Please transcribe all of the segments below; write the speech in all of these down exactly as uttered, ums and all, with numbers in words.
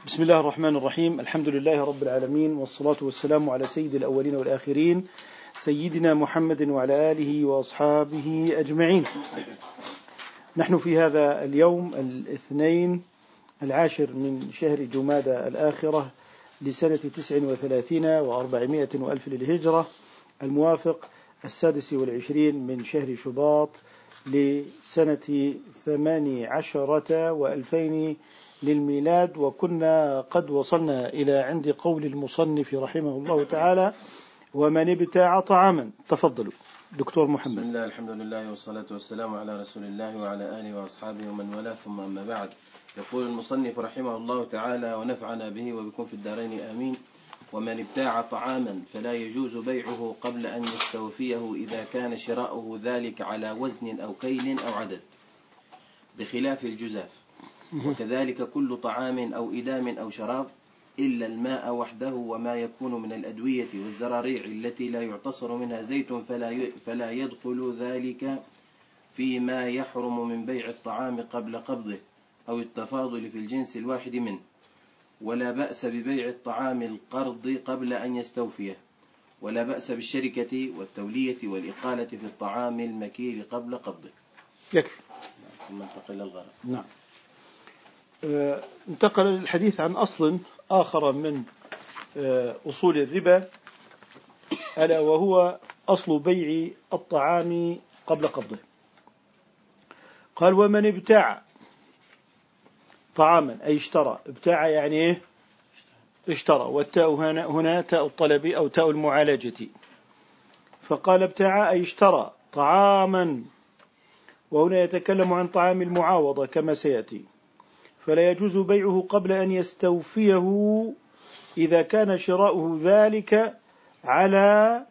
بسم الله الرحمن الرحيم. الحمد لله رب العالمين، والصلاة والسلام على سيد الأولين والآخرين سيدنا محمد وعلى آله وأصحابه أجمعين. نحن في هذا اليوم الاثنين العاشر من شهر جمادى الآخرة لسنة تسع وثلاثين وأربعمائة وألف للهجرة، الموافق السادس والعشرين من شهر شباط لسنة ثماني عشرة وألفين للميلاد. وكنا قد وصلنا إلى عند قول المصنف رحمه الله تعالى: ومن ابتاع طعاما. تفضلوا دكتور محمد. بسم الله، الحمد لله، والصلاة والسلام على رسول الله وعلى آله وأصحابه ومن والاه، ثم أما بعد. يقول المصنف رحمه الله تعالى: ونفعنا به وبكم في الدارين آمين. ومن ابتاع طعاما فلا يجوز بيعه قبل أن يستوفيه إذا كان شراؤه ذلك على وزن أو كيل أو عدد، بخلاف الجزاف. وكذلك كل طعام أو إدام أو شراب إلا الماء وحده، وما يكون من الأدوية والزراريع التي لا يعتصر منها زيت فلا فلا يدخل ذلك فيما يحرم من بيع الطعام قبل قبضه أو التفاضل في الجنس الواحد منه. ولا بأس ببيع الطعام القرض قبل أن يستوفيه، ولا بأس بالشركة والتولية والإقالة في الطعام المكيل قبل قبضه. يكفي. ثم انتقل للغرض. نعم. آه، انتقل الحديث عن أصل آخر من آه، أصول الربا، ألا وهو أصل بيع الطعام قبل قبضه. قال: ومن ابتاع طعاما، أي اشترى. ابتاع يعني إيه؟ اشترى، والتاء هنا, هنا تاء الطلب أو تاء المعالجة. فقال ابتاع أي اشترى طعاما، وهنا يتكلم عن طعام المعاوضة كما سيأتي. فلا يجوز بيعه قبل أن يستوفيه إذا كان شراؤه ذلك على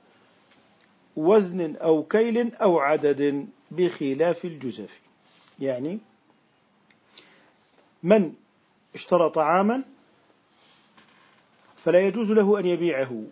وزن أو كيل أو عدد، بخلاف الجزاف. يعني من اشترى طعاما فلا يجوز له أن يبيعه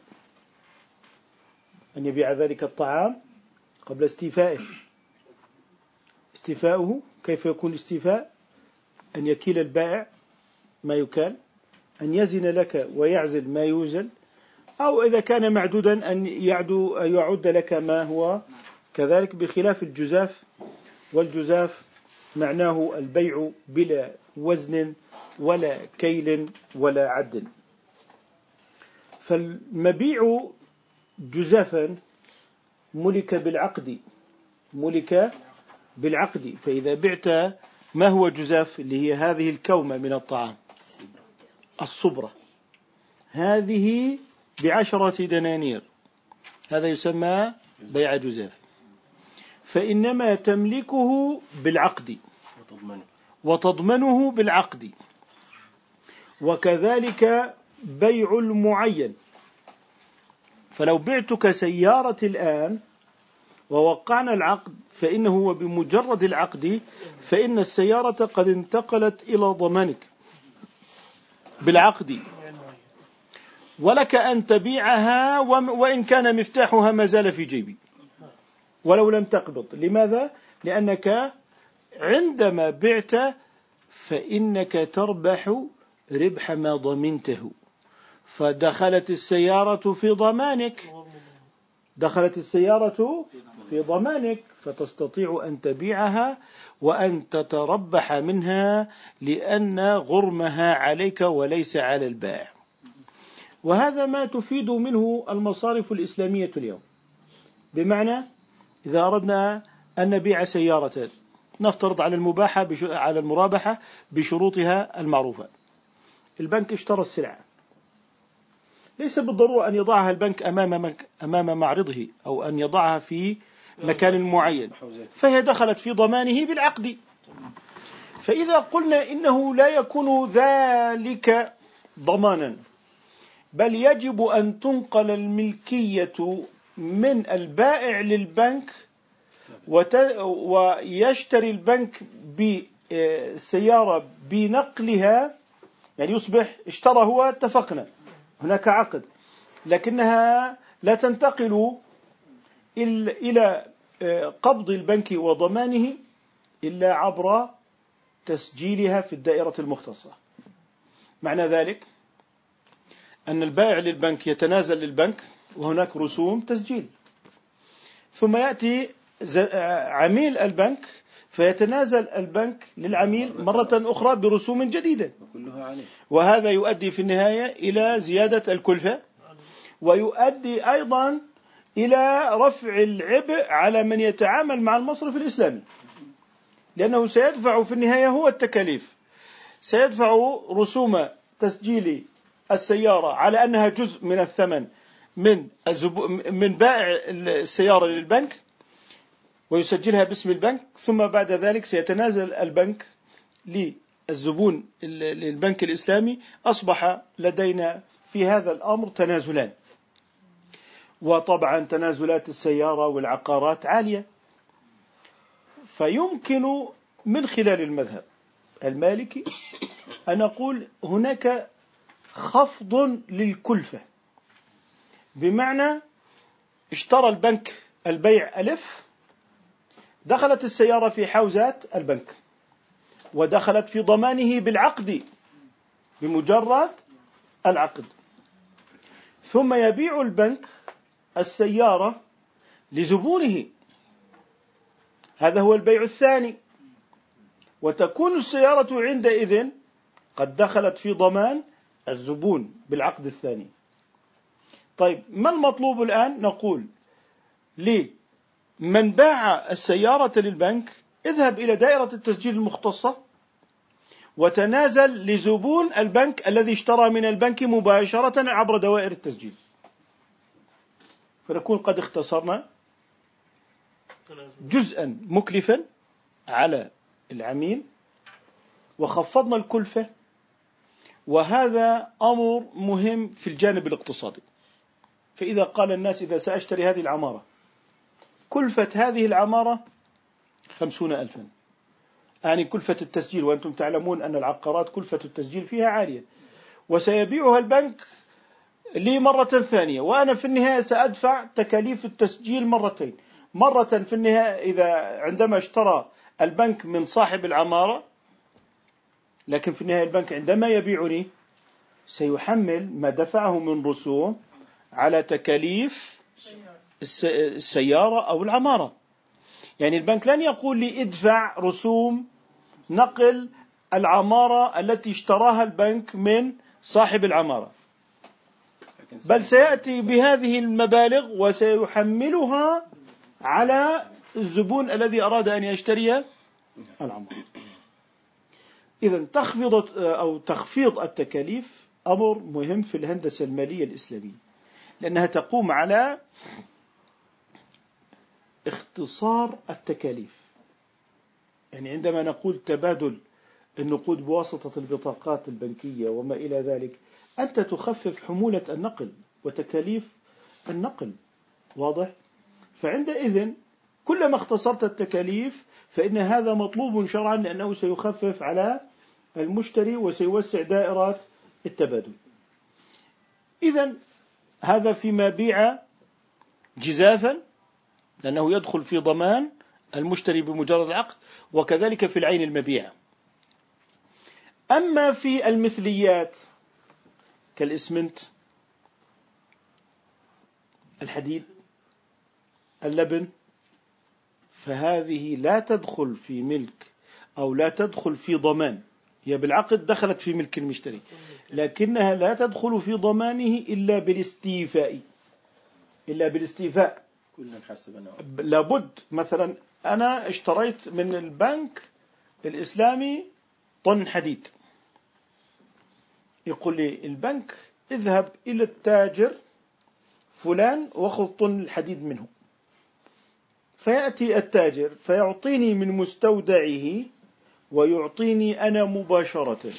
أن يبيع ذلك الطعام قبل استيفائه. استيفاؤه كيف يكون استيفاء؟ أن يكيل البائع ما يكال، أن يزن لك ويعزل ما يوزل، أو إذا كان معدودا أن يعدو يعد لك ما هو كذلك، بخلاف الجزاف. والجزاف معناه البيع بلا وزن ولا كيل ولا عد. فالمبيع جزافا ملك بالعقد ملك بالعقد فإذا بعت ما هو جزاف، اللي هي هذه الكومة من الطعام، الصبرة، هذه بعشرة دنانير، هذا يسمى بيع جزاف. فإنما تملكه بالعقد وتضمنه بالعقد. وكذلك بيع المعين. فلو بعتك سيارة الآن ووقعنا العقد، فإنه بمجرد العقد فإن السيارة قد انتقلت إلى ضمانك بالعقد، ولك أن تبيعها وإن كان مفتاحها ما زال في جيبي ولو لم تقبض. لماذا؟ لأنك عندما بعت فإنك تربح ربح ما ضمنته، فدخلت السيارة في ضمانك دخلت السيارة في ضمانك فتستطيع أن تبيعها وأن تتربح منها، لأن غرمها عليك وليس على البائع. وهذا ما تفيد منه المصارف الإسلامية اليوم. بمعنى إذا أردنا أن نبيع سيارة، نفترض على المباحة على المرابحة بشروطها المعروفة. البنك اشترى السلعة، ليس بالضرورة أن يضعها البنك أمام أمام معرضه أو أن يضعها في مكان معين، فهي دخلت في ضمانه بالعقد. فإذا قلنا إنه لا يكون ذلك ضمانا، بل يجب أن تنقل الملكية من البائع للبنك، ويشتري البنك بالسيارة بنقلها، يعني يصبح اشترى هو، اتفقنا هناك عقد، لكنها لا تنتقل إلى قبض البنك وضمانه إلا عبر تسجيلها في الدائرة المختصة. معنى ذلك أن البائع للبنك يتنازل للبنك وهناك رسوم تسجيل، ثم يأتي عميل البنك فيتنازل البنك للعميل مرة أخرى برسوم جديدة، وهذا يؤدي في النهاية إلى زيادة الكلفة، ويؤدي أيضا إلى رفع العبء على من يتعامل مع المصرف الإسلامي، لأنه سيدفع في النهاية هو التكاليف، سيدفع رسوم تسجيل السيارة على أنها جزء من الثمن من من بائع السيارة للبنك ويسجلها باسم البنك، ثم بعد ذلك سيتنازل البنك للزبون للبنك الإسلامي. أصبح لدينا في هذا الأمر تنازلان، وطبعا تنازلات السيارة والعقارات عالية، فيمكن من خلال المذهب المالكي أن نقول هناك خفض للكلفة، بمعنى اشترى البنك البيع ألف، دخلت السيارة في حوزات البنك ودخلت في ضمانه بالعقد بمجرد العقد، ثم يبيع البنك السيارة لزبونه، هذا هو البيع الثاني، وتكون السيارة عندئذ قد دخلت في ضمان الزبون بالعقد الثاني. طيب ما المطلوب الآن؟ نقول لمن باع السيارة للبنك اذهب إلى دائرة التسجيل المختصة وتنازل لزبون البنك الذي اشترى من البنك مباشرة عبر دوائر التسجيل، فنكون قد اختصرنا جزءا مكلفا على العميل وخفضنا الكلفة، وهذا أمر مهم في الجانب الاقتصادي. فإذا قال الناس إذا سأشتري هذه العمارة كلفة هذه العمارة خمسون ألفا، يعني كلفة التسجيل، وأنتم تعلمون أن العقارات كلفة التسجيل فيها عالية، وسيبيعها البنك لي مرة ثانية، وأنا في النهاية سأدفع تكاليف التسجيل مرتين، مرة في النهاية إذا عندما اشترى البنك من صاحب العمارة، لكن في النهاية البنك عندما يبيعني سيحمل ما دفعه من رسوم على تكاليف السيارة أو العمارة. يعني البنك لن يقول لي ادفع رسوم نقل العمارة التي اشتراها البنك من صاحب العمارة، بل سيأتي بهذه المبالغ وسيحملها على الزبون الذي أراد أن يشتري العمارة. إذن تخفيض أو تخفيض التكاليف أمر مهم في الهندسة المالية الإسلامية، لأنها تقوم على اختصار التكاليف. يعني عندما نقول تبادل النقود بواسطة البطاقات البنكية وما إلى ذلك، أنت تخفف حمولة النقل وتكاليف النقل، واضح؟ فعندئذ كلما اختصرت التكاليف فإن هذا مطلوب شرعا، لأنه سيخفف على المشتري وسيوسع دائرة التبادل. إذن هذا فيما بيع جزافا، لأنه يدخل في ضمان المشتري بمجرد العقد، وكذلك في العين المبيعة. أما في المثليات كالإسمنت، الحديد، اللبن، فهذه لا تدخل في ملك أو لا تدخل في ضمان، هي بالعقد دخلت في ملك المشتري، لكنها لا تدخل في ضمانه إلا بالاستيفاء إلا بالاستيفاء لابد. مثلا أنا اشتريت من البنك الإسلامي طن حديد، يقول لي البنك اذهب إلى التاجر فلان وخذ طن الحديد منه، فيأتي التاجر فيعطيني من مستودعه ويعطيني أنا مباشرة.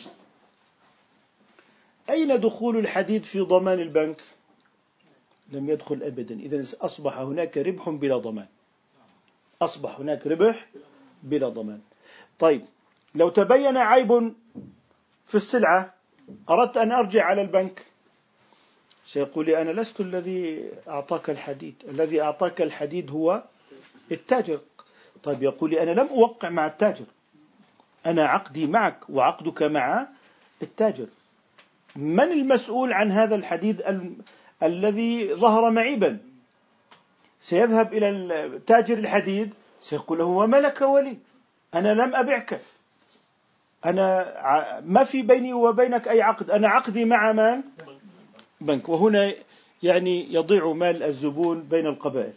أين دخول الحديد في ضمان البنك؟ لم يدخل أبدا. إذن أصبح هناك ربح بلا ضمان، أصبح هناك ربح بلا ضمان. طيب لو تبين عيب في السلعة أردت أن أرجع على البنك، سيقول لي أنا لست الذي أعطاك الحديد، الذي أعطاك الحديد هو التاجر. طيب يقول لي أنا لم أوقع مع التاجر، أنا عقدي معك وعقدك مع التاجر، من المسؤول عن هذا الحديد ال... الذي ظهر معيبا؟ سيذهب إلى تاجر الحديد سيقول له وما لك ولي، أنا لم أبعك، أنا ما في بيني وبينك أي عقد، أنا عقدي مع من؟ بنك. وهنا يعني يضيع مال الزبون بين القبائل،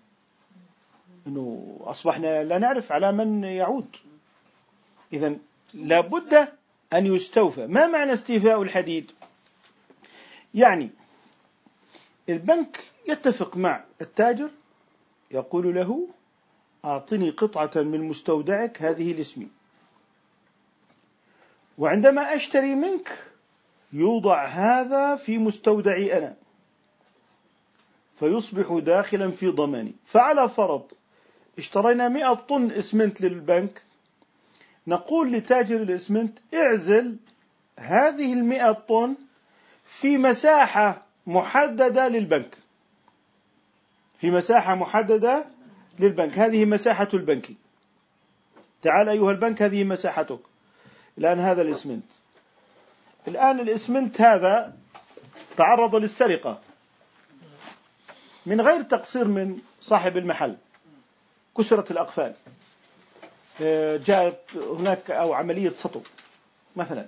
إنه أصبحنا لا نعرف على من يعود. إذن لابد أن يستوفى. ما معنى استيفاء الحديد؟ يعني البنك يتفق مع التاجر، يقول له أعطني قطعة من مستودعك هذه الاسمي، وعندما أشتري منك يوضع هذا في مستودعي أنا فيصبح داخلا في ضماني. فعلى فرض اشترينا مئة طن إسمنت للبنك، نقول لتاجر الإسمنت اعزل هذه المئة طن في مساحة محددة للبنك، في مساحة محددة للبنك، هذه مساحة البنك، تعال أيها البنك هذه مساحتك. الآن هذا الإسمنت، الآن الإسمنت هذا تعرض للسرقة من غير تقصير من صاحب المحل، كسرت الأقفال، جاءت هناك أو عملية سطو مثلا،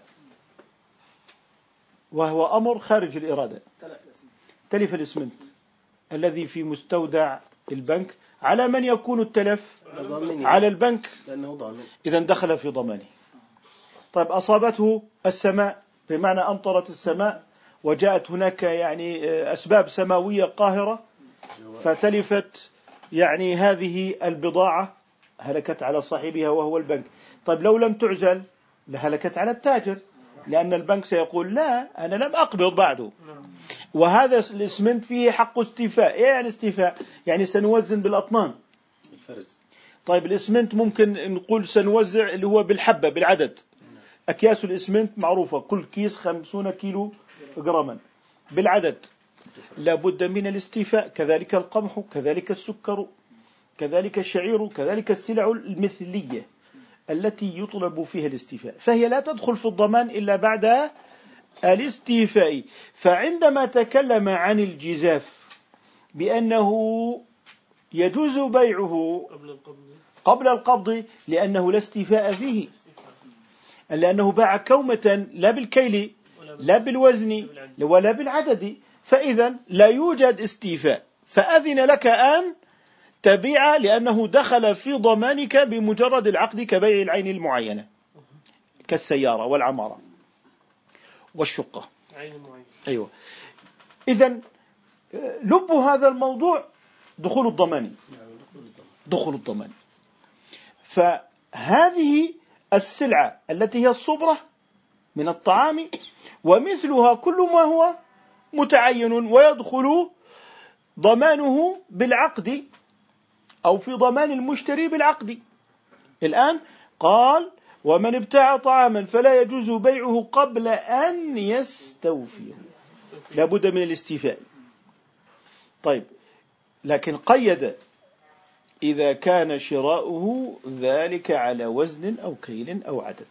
وهو أمر خارج الإرادة، تلف الإسمنت الذي في مستودع البنك. على من يكون التلف؟ على البنك، إذن دخل في ضمانه. طيب أصابته السماء، بمعنى أمطرت السماء وجاءت هناك يعني أسباب سماوية قاهرة فتلفت يعني هذه البضاعة، هلكت على صاحبها وهو البنك. طيب لو لم تعزل لهلكت على التاجر، لأن البنك سيقول لا أنا لم أقبض بعده. وهذا الإسمنت فيه حق استيفاء. إيه يعني استيفاء؟ يعني سنوزن بالأطنان. طيب الإسمنت ممكن نقول سنوزع اللي هو بالحبة بالعدد. أكياس الإسمنت معروفة، كل كيس خمسون كيلو جراما بالعدد، لابد من الاستيفاء. كذلك القمح، كذلك السكر، كذلك الشعير، كذلك السلع المثلية التي يطلب فيها الاستيفاء، فهي لا تدخل في الضمان إلا بعد الاستيفاء. فعندما تكلم عن الجزاف بأنه يجوز بيعه قبل القبض لأنه لا استيفاء فيه، لأنه باع كومة لا بالكيل لا بالوزن ولا بالعدد، فإذا لا يوجد استيفاء، فأذن لك أن تبيع لأنه دخل في ضمانك بمجرد العقد، كبيع العين المعينة كالسيارة والعمارة والشقة. أيوة. إذن لب هذا الموضوع دخول الضمان، دخول الضمان. فهذه السلعة التي هي الصبرة من الطعام ومثلها كل ما هو متعين ويدخل ضمانه بالعقد أو في ضمان المشتري بالعقد. الآن قال ومن ابتاع طعاما فلا يجوز بيعه قبل أن يستوفيه، لابد من الاستيفاء. طيب لكن قيد إذا كان شراؤه ذلك على وزن أو كيل أو عدد.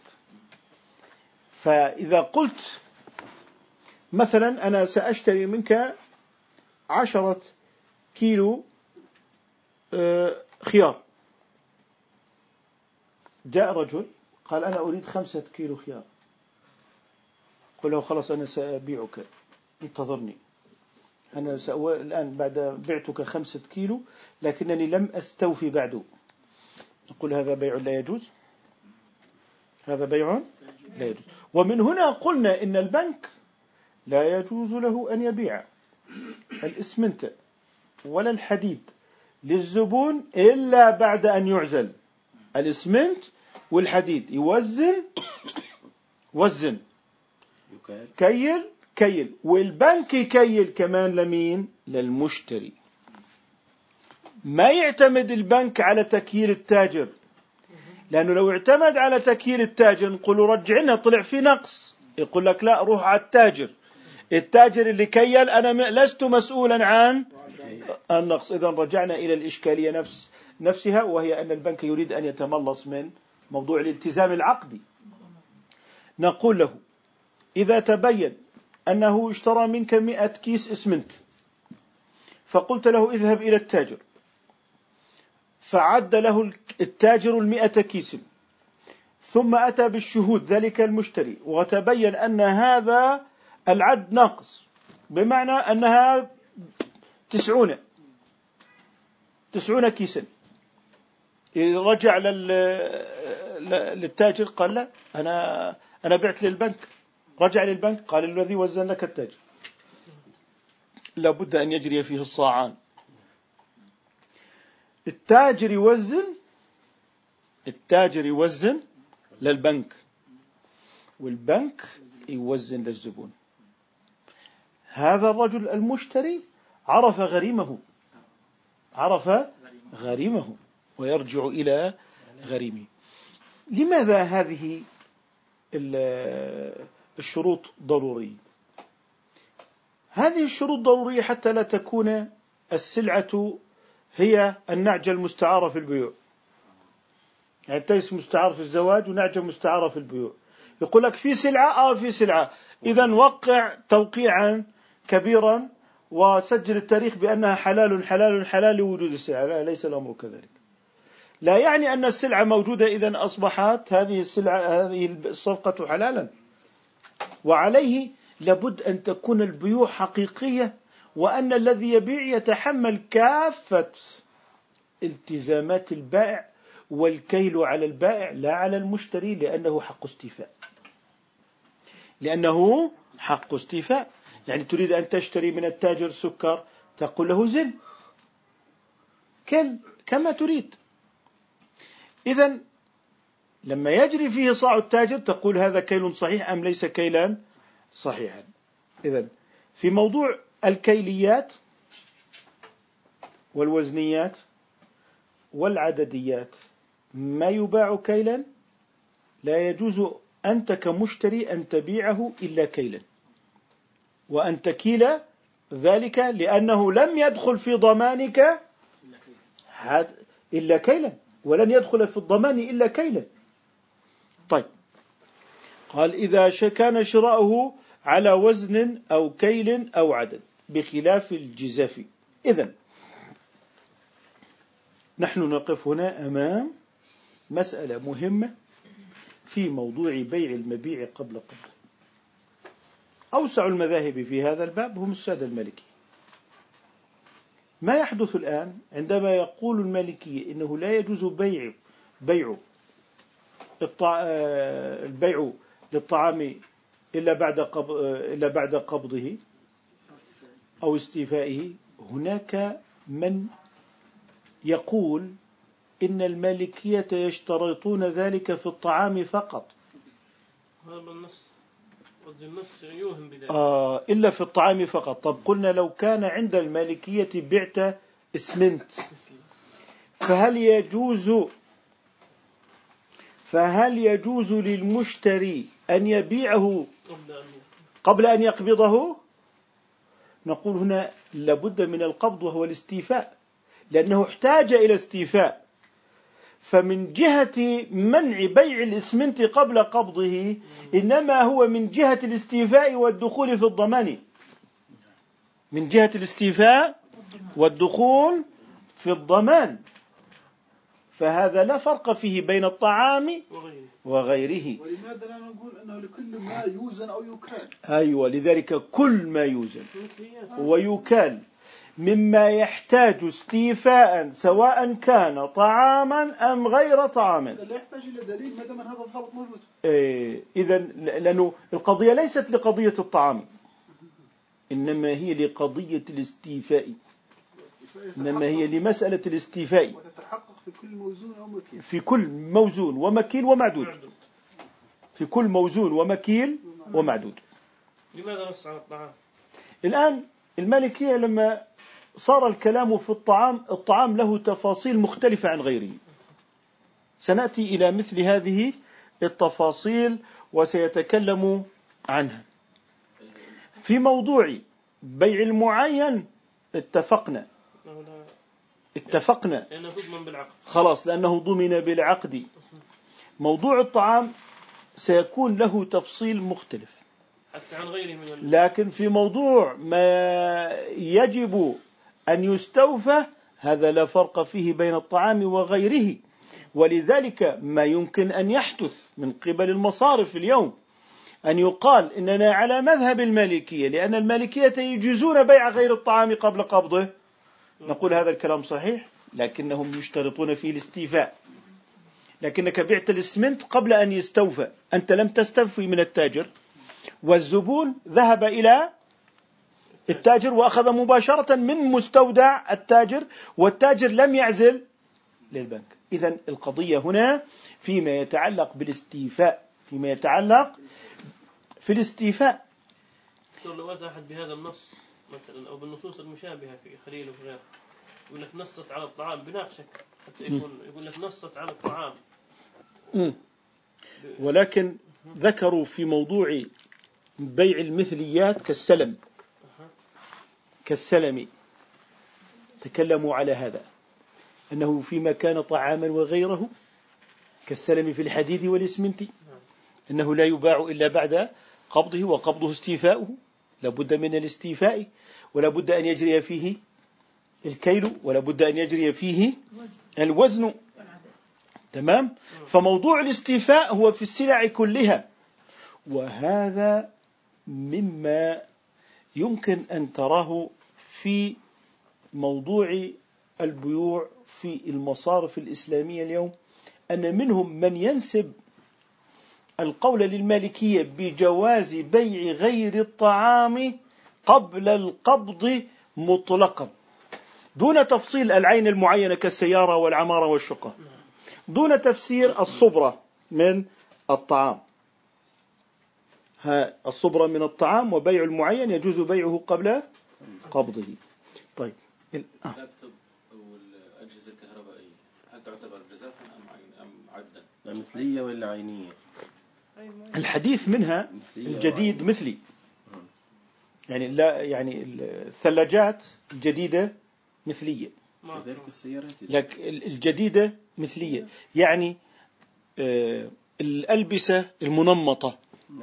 فإذا قلت مثلا أنا سأشتري منك عشرة كيلو خيار، جاء رجل قال أنا أريد خمسة كيلو خيار، قل له خلاص أنا سأبيعك، انتظرني، أنا سأو... الآن بعد بعتك خمسة كيلو لكنني لم أستوفي بعد. نقول هذا بيع لا يجوز، هذا بيع لا يجوز. ومن هنا قلنا إن البنك لا يجوز له أن يبيع الإسمنت ولا الحديد للزبون إلا بعد أن يعزل الإسمنت والحديد، يوزن وزن، كيل كيل، والبنك يكيل كمان لمين؟ للمشتري. ما يعتمد البنك على تكييل التاجر، لأنه لو اعتمد على تكييل التاجر نقول رجع لنا طلع في نقص، يقول لك لا روح على التاجر، التاجر اللي كيل أنا لست مسؤولا عن النقص. إذن رجعنا إلى الإشكالية نفس نفسها، وهي أن البنك يريد أن يتملص من موضوع الالتزام العقدي. نقول له إذا تبين أنه اشترى منك مئة كيس إسمنت، فقلت له اذهب إلى التاجر، فعد له التاجر المئة كيس، ثم أتى بالشهود ذلك المشتري وتبين أن هذا العد ناقص، بمعنى أنها تسعون تسعون كيسا. رجع للتاجر قال لا، أنا أنا بعت للبنك. رجع للبنك قال الذي وزن لك التاجر. لابد أن يجري فيه الصاعان. التاجر يوزن التاجر يوزن للبنك، والبنك يوزن للزبون. هذا الرجل المشتري عرف غريمه عرف غريمه ويرجع إلى غريمه. لماذا هذه الشروط ضرورية؟ هذه الشروط ضرورية حتى لا تكون السلعة هي النعجة المستعارة في البيوع. يعني تيس مستعار في الزواج ونعجة مستعارة في البيوع. يقول لك في سلعة آه في سلعة، إذا وقع توقيعا كبيرا وسجل التاريخ بأنها حلال حلال حلال لوجود السلعة. لا، ليس الأمر كذلك. لا يعني أن السلعة موجودة إذن أصبحت هذه السلعة هذه الصفقة حلالا. وعليه لابد أن تكون البيوع حقيقية، وأن الذي يبيع يتحمل كافة التزامات البائع، والكيل على البائع لا على المشتري، لأنه حق استيفاء لأنه حق استيفاء. يعني تريد أن تشتري من التاجر سكر، تقول له زن كل كما تريد. إذن لما يجري فيه صاع التاجر تقول هذا كيل صحيح أم ليس كيلا صحيحا. إذن في موضوع الكيليات والوزنيات والعدديات ما يباع كيلا لا يجوز أنت كمشتري أن تبيعه إلا كيلا، وأن تكيل ذلك، لأنه لم يدخل في ضمانك إلا كيلا، ولن يدخل في الضمان إلا كيلا. طيب، قال إذا كان شراؤه على وزن أو كيل أو عدد بخلاف الجزاف. إذن نحن نقف هنا أمام مسألة مهمة في موضوع بيع المبيع قبل قبضه. أوسع المذاهب في هذا الباب هم السادة المالكي. ما يحدث الآن عندما يقول المالكية إنه لا يجوز بيع بيع البيع للطعام إلا بعد قبض إلا بعد قبضه أو استيفائه، هناك من يقول إن المالكية يشترطون ذلك في الطعام فقط. هذا النص والنص يوهم بذلك. آه إلا في الطعام فقط. طب قلنا لو كان عند المالكية بعت اسمنت، فهل يجوز فهل يجوز للمشتري أن يبيعه قبل أن يقبضه؟ نقول هنا لابد من القبض وهو الاستيفاء، لأنه احتاج إلى استيفاء. فمن جهة منع بيع الإسمنت قبل قبضه إنما هو من جهة الاستيفاء والدخول في الضمان، من جهة الاستيفاء والدخول في الضمان. فهذا لا فرق فيه بين الطعام وغيره. ولماذا لا نقول أنه لكل ما يوزن أو يكال؟ أيوة، لذلك كل ما يوزن ويكال مما يحتاج استيفاء سواء كان طعاما أم غير طعام. لا يحتاج إلى دليل ما دام هذا الضابط موجود. إيه إذن لأنه القضية ليست لقضية الطعام، إنما هي لقضية الاستيفاء، إنما هي لمسألة الاستيفاء، وتتحقق في كل موزون أو مكيل، في كل موزون ومكيل ومعدود، في كل موزون ومكيل ومعدود. لماذا نص على الطعام؟ الآن المالكية لما صار الكلام في الطعام، الطعام له تفاصيل مختلفة عن غيره. سنأتي إلى مثل هذه التفاصيل وسيتكلم عنها. في موضوع بيع المعين اتفقنا اتفقنا لأنه ضمن بالعقد، خلاص، لأنه ضمن بالعقد. موضوع الطعام سيكون له تفصيل مختلف. حتى عن غيره من ال... لكن في موضوع ما يجب أن يستوفى هذا لا فرق فيه بين الطعام وغيره. ولذلك ما يمكن أن يحدث من قبل المصارف اليوم أن يقال إننا على مذهب المالكية لأن المالكية يجيزون بيع غير الطعام قبل قبضه. نقول هذا الكلام صحيح، لكنهم يشترطون فيه الاستيفاء. لكنك بعت الإسمنت قبل أن يستوفى، أنت لم تستوفي من التاجر، والزبون ذهب إلى التاجر وأخذ مباشرة من مستودع التاجر، والتاجر لم يعزل للبنك. إذن القضية هنا فيما يتعلق بالاستيفاء، فيما يتعلق في الاستيفاء. لو أتى أحد بهذا النص مثلا أو بالنصوص المشابهة في خليل وغيره يقول لك نصت على الطعام، بناقشك حتى يقول يقول لك نصت على الطعام. م. ولكن ذكروا في موضوع بيع المثليات كالسلم كالسلم تكلموا على هذا، أنه فيما كان طعاما وغيره كالسلم في الحديد والإسمنت أنه لا يباع إلا بعد قبضه، وقبضه استيفاؤه، لابد من الاستيفاء، ولا بد أن يجري فيه الكيل، ولا بد أن يجري فيه الوزن. تمام. فموضوع الاستيفاء هو في السلع كلها، وهذا مما يمكن أن تراه في موضوع البيوع في المصارف الإسلامية اليوم، أن منهم من ينسب القول للمالكية بجواز بيع غير الطعام قبل القبض مطلقا دون تفصيل العين المعينة كالسيارة والعمارة والشقة، دون تفسير الصبرة من الطعام. ها الصبرة من الطعام وبيع المعين يجوز بيعه قبل قبضه. طيب اللابتوب والأجهزة الكهربائية هل تعتبر جزافا أم عدا؟ مثلية ولا عينية؟ الحديث منها الجديد مثلي، يعني لا يعني الثلاجات الجديدة مثلية، كذلك السيارات لك الجديدة مثلية، يعني آه الألبسة المنمطة،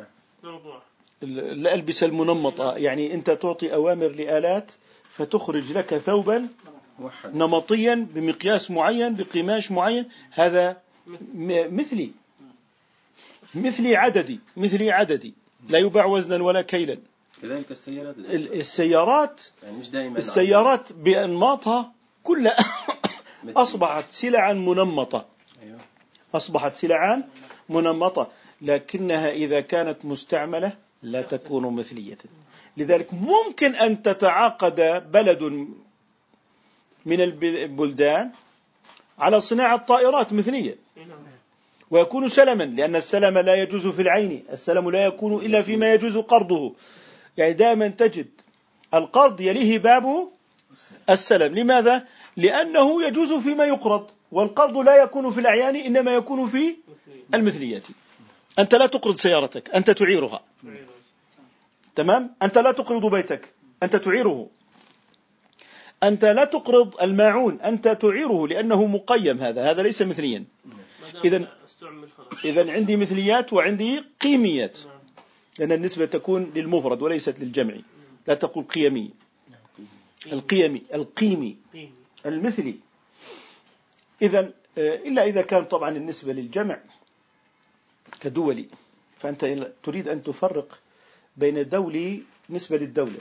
الألبسة المنمطة يعني أنت تعطي أوامر لآلات فتخرج لك ثوبا نمطيا بمقياس معين بقماش معين، هذا مثلي مثلي عددي مثلي عددي لا يباع وزنا ولا كيلا. كذلك السيارات السيارات يعني مش دائما السيارات بأنماطها كلها أصبحت سلعا منمطة، أصبحت سلعا منمطة، لكنها إذا كانت مستعملة لا تكون مثلية. لذلك ممكن أن تتعاقد بلد من البلدان على صناعة طائرات مثلية ويكون سلما، لأن السلم لا يجوز في العين، السلم لا يكون إلا فيما يجوز قرضه. يعني دائما تجد القرض يليه باب السلم. لماذا؟ لأنه يجوز فيما يقرض، والقرض لا يكون في الأعيان إنما يكون في المثليات. أنت لا تقرض سيارتك، أنت تعيرها. تمام. أنت لا تقرض بيتك، أنت تعيره. أنت لا تقرض الماعون، أنت تعيره لأنه مقيم. هذا هذا ليس مثليا. إذن إذن عندي مثليات وعندي قيميات، لأن النسبة تكون للمفرد وليست للجمع. لا تقول قيمي، القيمي القيمي المثلي. إذن إلا إذا كان طبعا النسبة للجمع كدولي، فأنت تريد أن تفرق بين دولي نسبة للدولة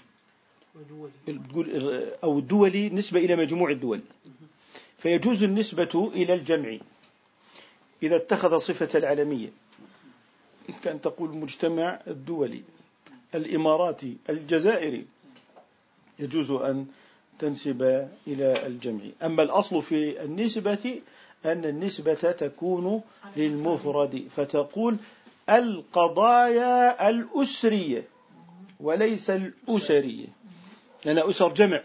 أو دولي نسبة إلى مجموع الدول، فيجوز النسبة إلى الجمع إذا اتخذ صفة العالمية، كان تقول المجتمع الدولي الإماراتي الجزائري، يجوز أن تنسب إلى الجمع. أما الأصل في النسبة أن النسبة تكون للمفرد، فتقول القضايا الأسرية وليس الأسرية، لأن أسر جمع.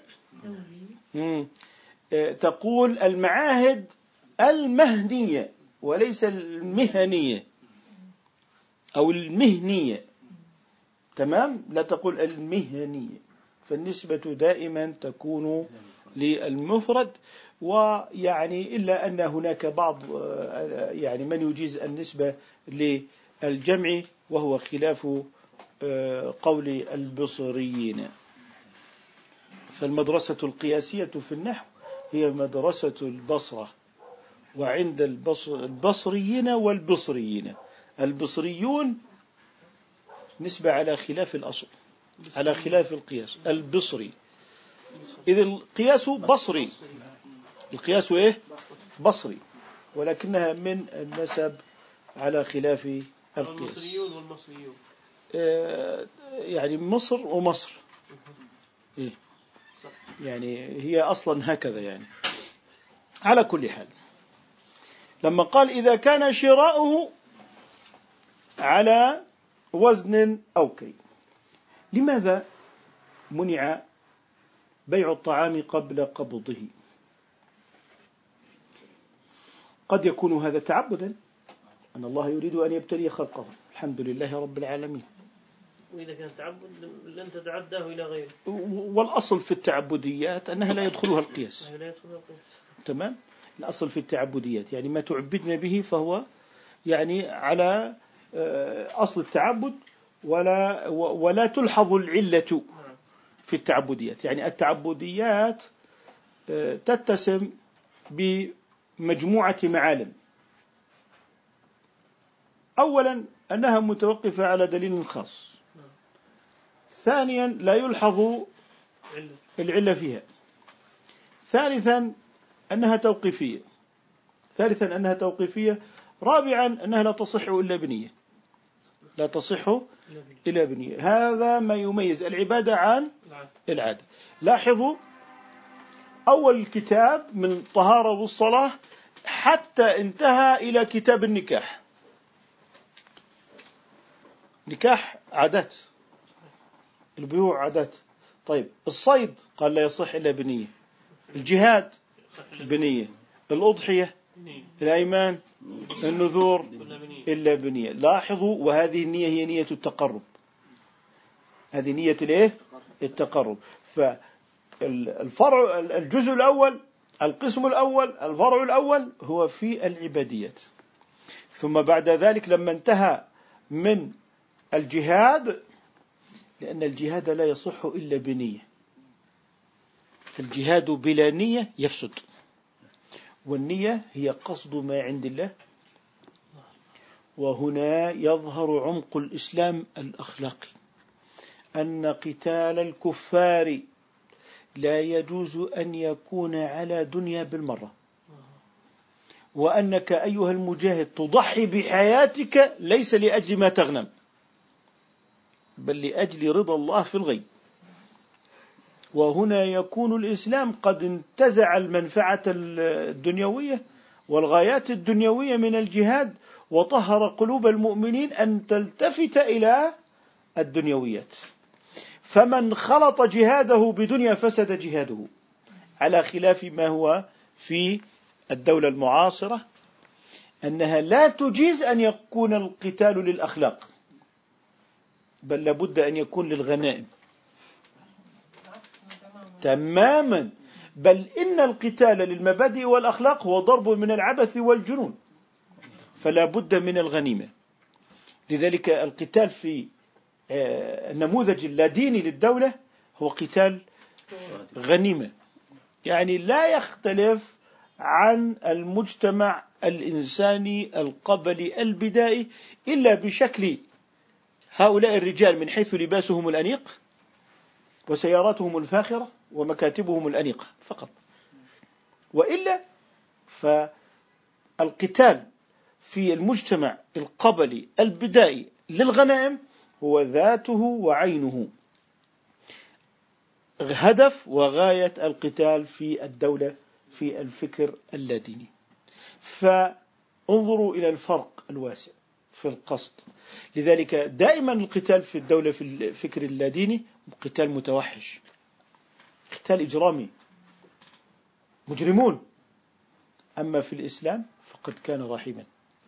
تقول المعاهد المهنية وليس المهنية أو المهنية. تمام. لا تقول المهنية، فالنسبة دائما تكون للمفرد. ويعني إلا أن هناك بعض يعني من يجيز النسبة للجمع، وهو خلاف قول البصريين. فالمدرسة القياسية في النحو هي مدرسة البصرة، وعند البصريين والبصريين، البصريون نسبة على خلاف الأصل، على خلاف القياس البصري، إذ القياس بصري، القياس إيه؟ بصري، ولكنها من النسب على خلاف القياس. المصريون والمصريون آه يعني مصر ومصر إيه؟ يعني هي أصلا هكذا يعني. على كل حال، لما قال إذا كان شراؤه على وزن أو كي، لماذا منع بيع الطعام قبل قبضه؟ قد يكون هذا تعبدا، أن الله يريد أن يبتلي خلقه، الحمد لله رب العالمين. وإذا كان تعبد لن تتعداه إلى غيره. والأصل في التعبديات أنها لا يدخلها القياس. لا يدخلها القياس. تمام. الأصل في التعبديات يعني ما تعبدنا به فهو يعني على أصل التعبد، ولا ولا تلحظ العلة في التعبديات. يعني التعبديات تتسم بمجموعة معالم. أولا أنها متوقفة على دليل خاص. ثانيا لا يلحظ العلة فيها. ثالثا أنها توقيفية. ثالثا أنها توقيفية. رابعا أنها لا تصح إلا بنية، لا تصح إلا بنية. هذا ما يميز العبادة عن العادة. لاحظوا أول الكتاب من الطهارة والصلاة حتى انتهى إلى كتاب النكاح. نكاح عادات، البيوع عادات. طيب الصيد قال لا يصح إلا بنية، الجهاد بنية، الأضحية، الأيمان، النذور إلا بنية. لاحظوا، وهذه النية هي نية التقرب، هذه نية الايه؟ التقرب. فالفرع الجزء الأول، القسم الأول، الفرع الأول هو في العباديات. ثم بعد ذلك لما انتهى من الجهاد، لأن الجهاد لا يصح إلا بنية، فالجهاد بلا نية يفسد، والنية هي قصد ما عند الله. وهنا يظهر عمق الإسلام الأخلاقي، أن قتال الكفار لا يجوز أن يكون على دنيا بالمرة، وأنك أيها المجاهد تضحي بحياتك ليس لأجل ما تغنم، بل لأجل رضا الله في الغيب. وهنا يكون الإسلام قد انتزع المنفعة الدنيوية والغايات الدنيوية من الجهاد، وطهر قلوب المؤمنين أن تلتفت إلى الدنيويات. فمن خلط جهاده بدنيا فسد جهاده، على خلاف ما هو في الدولة المعاصرة، أنها لا تجيز أن يكون القتال للأخلاق، بل لابد أن يكون للغنائم تماما. بل إن القتال للمبادئ والأخلاق هو ضرب من العبث والجنون، فلا بد من الغنيمة. لذلك القتال في النموذج اللاديني للدولة هو قتال غنيمة، يعني لا يختلف عن المجتمع الإنساني القبلي البدائي إلا بشكل هؤلاء الرجال من حيث لباسهم الأنيق وسياراتهم الفاخرة ومكاتبهم الأنيقة فقط. وإلا فالقتال في المجتمع القبلي البدائي للغنائم هو ذاته وعينه هدف وغاية القتال في الدولة في الفكر اللاديني. فانظروا إلى الفرق الواسع في القصد. لذلك دائما القتال في الدولة في الفكر اللاديني قتال متوحش، قتال إجرامي، مجرمون. أما في الإسلام فقد كان رحيما،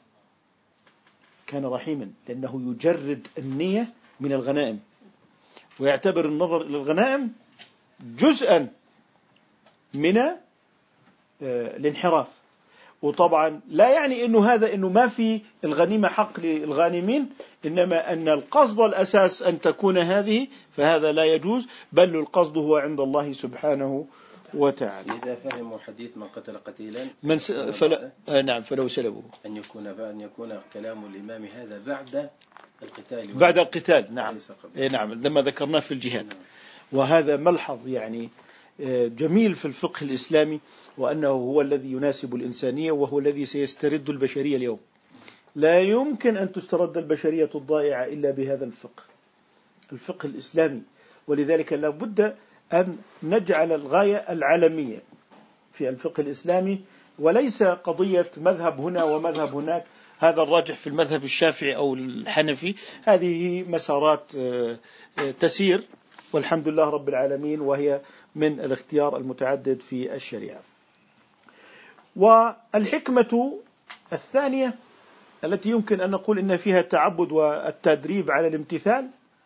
كان رحيما لأنه يجرد النية من الغنائم، ويعتبر النظر إلى الغنائم جزءا من الانحراف. وطبعا لا يعني أنه هذا أنه ما في الغنيمة حق للغانمين، إنما أن القصد الأساس أن تكون هذه، فهذا لا يجوز، بل القصد هو عند الله سبحانه وتعالى. إذا فهموا حديث من قتل قتيلا من س... فلا... آه نعم فلو سلبه أن يكون أن يكون كلام الإمام هذا بعد القتال بعد القتال. نعم إيه نعم لما ذكرناه في الجهاد. وهذا ملحظ يعني جميل في الفقه الإسلامي، وأنه هو الذي يناسب الإنسانية، وهو الذي سيسترد البشرية اليوم. لا يمكن أن تسترد البشرية الضائعة إلا بهذا الفقه، الفقه الإسلامي. ولذلك لا بد أن نجعل الغاية العالمية في الفقه الإسلامي، وليس قضية مذهب هنا ومذهب هناك، هذا الراجح في المذهب الشافعي أو الحنفي. هذه مسارات تسير والحمد لله رب العالمين، وهي من الاختيار المتعدد في الشريعة. والحكمة الثانية التي يمكن أن نقول إن فيها التعبد والتدريب على الامتثال،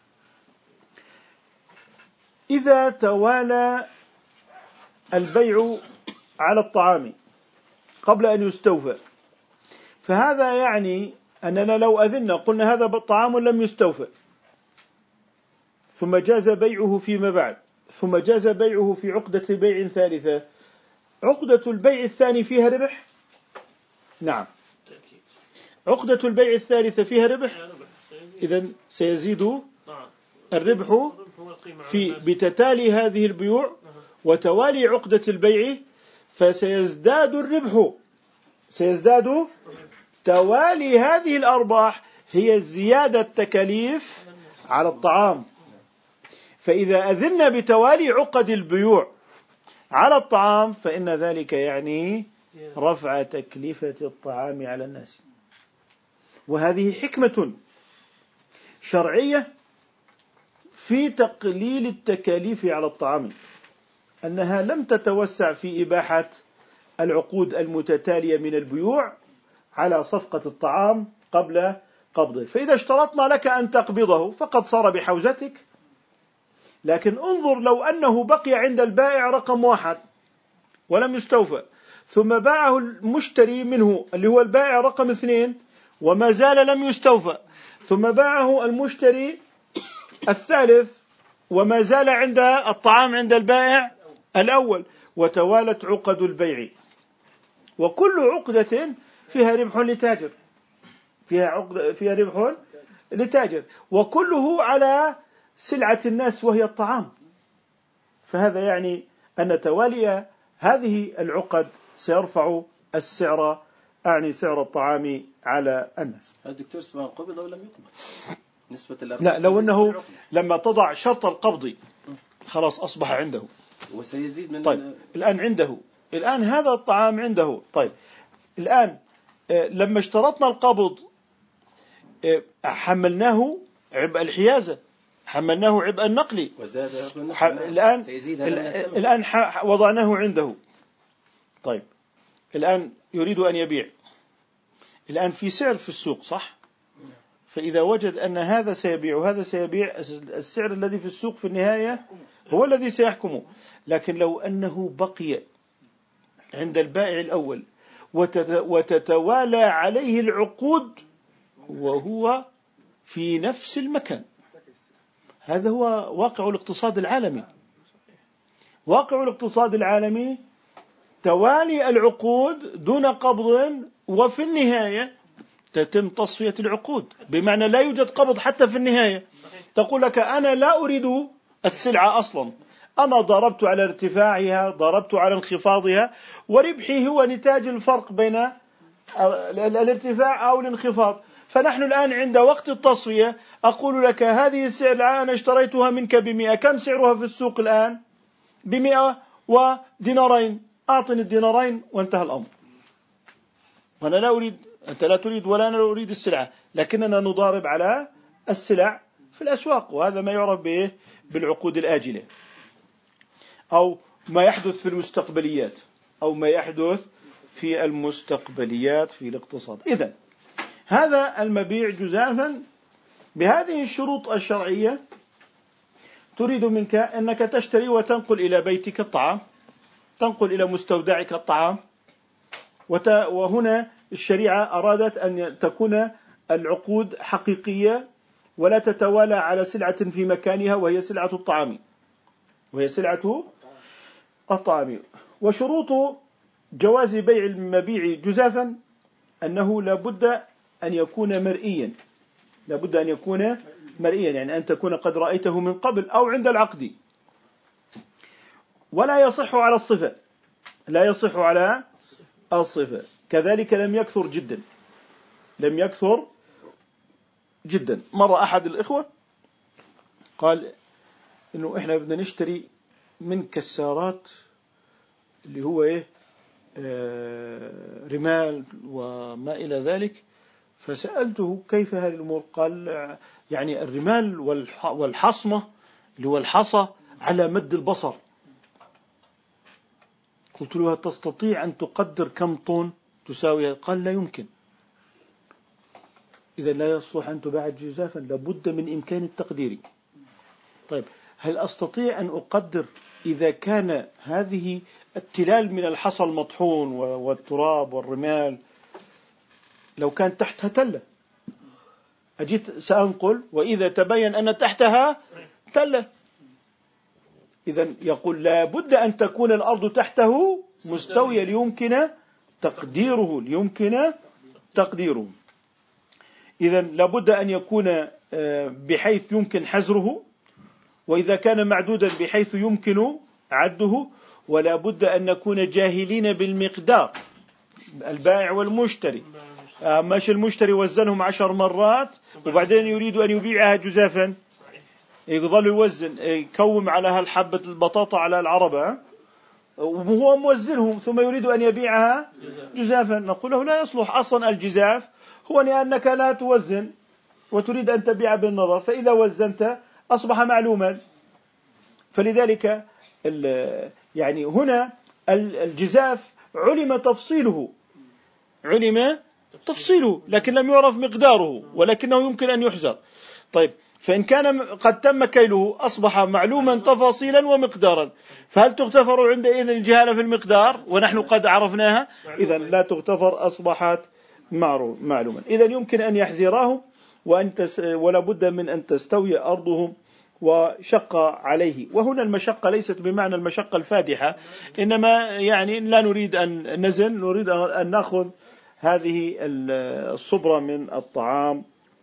إذا توالى البيع على الطعام قبل أن يستوفى، فهذا يعني أننا لو أذننا قلنا هذا الطعام لم يستوفى، ثم جاز بيعه فيما بعد، ثم جاز بيعه في عقدة بيع ثالثة، عقدة البيع الثاني فيها ربح؟ نعم. عقدة البيع الثالثة فيها ربح؟ إذن سيزيد الربح في بتتالي هذه البيوع وتوالي عقدة البيع، فسيزداد الربح، سيزداد توالي هذه الأرباح هي زيادة التكاليف على الطعام. فإذا أذن بتوالي عقد البيوع على الطعام فإن ذلك يعني رفع تكلفة الطعام على الناس. وهذه حكمة شرعية في تقليل التكاليف على الطعام، أنها لم تتوسع في إباحة العقود المتتالية من البيوع على صفقة الطعام قبل قبضه. فإذا اشترطنا لك أن تقبضه فقد صار بحوزتك، لكن انظر لو أنه بقي عند البائع رقم واحد ولم يستوفى، ثم باعه المشتري منه اللي هو البائع رقم اثنين وما زال لم يستوفى، ثم باعه المشتري الثالث وما زال عند الطعام عند البائع الأول، وتوالت عقد البيع، وكل عقدة فيها ربح لتاجر، فيها عقد فيها ربح لتاجر، وكله على سلعة الناس وهي الطعام. فهذا يعني أن توالي هذه العقد سيرفع السعر، أعني سعر الطعام على الناس. الدكتور سواء قبض أو لم يقبض نسبة لا، لو أنه لما تضع شرط القبض خلاص أصبح عنده وسيزيد من. طيب الآن عنده، الآن هذا الطعام عنده. طيب الآن لما اشترطنا القبض حملناه عبء الحيازة، حملناه عبء النقل، وزاد الآن الآن وضعناه عنده. طيب الآن يريد أن يبيع، الآن في سعر في السوق صح؟ فإذا وجد أن هذا سيبيع وهذا سيبيع، السعر الذي في السوق في النهاية هو الذي سيحكمه. لكن لو أنه بقي عند البائع الأول وتتوالى عليه العقود وهو في نفس المكان، هذا هو واقع الاقتصاد العالمي. واقع الاقتصاد العالمي توالي العقود دون قبض، وفي النهاية تتم تصفية العقود، بمعنى لا يوجد قبض حتى في النهاية. تقول لك أنا لا أريد السلعة أصلا، أنا ضربت على ارتفاعها، ضربت على انخفاضها، وربحي هو نتاج الفرق بين الارتفاع أو الانخفاض. فنحن الآن عند وقت التصفية أقول لك هذه السلعة الآن اشتريتها منك بمئة، كم سعرها في السوق الآن؟ بمئة ودينارين، أعطني الدينارين وانتهى الأمر. وأنا لا أريد، أنت لا تريد ولا أنا لا أريد السلعة، لكننا نضارب على السلع في الأسواق، وهذا ما يعرف به بالعقود الآجلة، أو ما يحدث في المستقبليات، أو ما يحدث في المستقبليات في الاقتصاد. إذن هذا المبيع جزافا بهذه الشروط الشرعية تريد منك أنك تشتري وتنقل إلى بيتك الطعام، تنقل إلى مستودعك الطعام، وهنا الشريعة أرادت أن تكون العقود حقيقية ولا تتوالى على سلعة في مكانها وهي سلعة الطعام وهي سلعة الطعام. وشروط جواز بيع المبيع جزافا أنه لابد أن يكون مرئيا لابد أن يكون مرئيا يعني أن تكون قد رأيته من قبل أو عند العقد. ولا يصح على الصفة لا يصح على الصفة كذلك لم يكثر جدا لم يكثر جدا. مرة أحد الإخوة قال إنه إحنا بدنا نشتري من كسارات اللي هو إيه آه رمال وما إلى ذلك. فسألته كيف هذه الأمور؟ قال يعني الرمال والحصمة اللي هو الحصى على مد البصر. قلت له تستطيع أن تقدر كم طن تساوي؟ قال لا يمكن. إذا لا يصلح أن تباع جزافا لابد من إمكان التقدير. طيب هل أستطيع أن أقدر إذا كان هذه التلال من الحصى المطحون والتراب والرمال لو كان تحتها تلة أجيت سأنقل وإذا تبين أن تحتها تلة إذا يقول لا بد أن تكون الأرض تحته مستوية ليمكن تقديره ليمكن تقديره. إذا لابد أن يكون بحيث يمكن حزره وإذا كان معدودا بحيث يمكن عده ولا بد أن نكون جاهلين بالمقدار البائع والمشتري. ماشي المشتري وزنهم عشر مرات وبعدين يريد أن يبيعها جزافا يظل يوزن يكوم على هالحبة البطاطا على العربة وهو موزنهم ثم يريد أن يبيعها جزافا. نقول له لا يصلح. أصلا الجزاف هو لأنك لا توزن وتريد أن تبيع بالنظر فإذا وزنت أصبح معلوما. فلذلك يعني هنا الجزاف علم تفصيله علم تفصيله لكن لم يعرف مقداره ولكنه يمكن أن يحزر. طيب فإن كان قد تم كيله أصبح معلوما تفاصيلا ومقدارا فهل تغتفر عندئذ الجهالة في المقدار ونحن قد عرفناها؟ إذن لا تغتفر أصبحت معلوما. إذن يمكن أن يحزراه وأن تس ولا بد من أن تستوي أرضهم وشق عليه. وهنا المشقة ليست بمعنى المشقة الفادحة إنما يعني لا نريد أن نزن نريد أن نأخذ هذه الصبرة من الطعام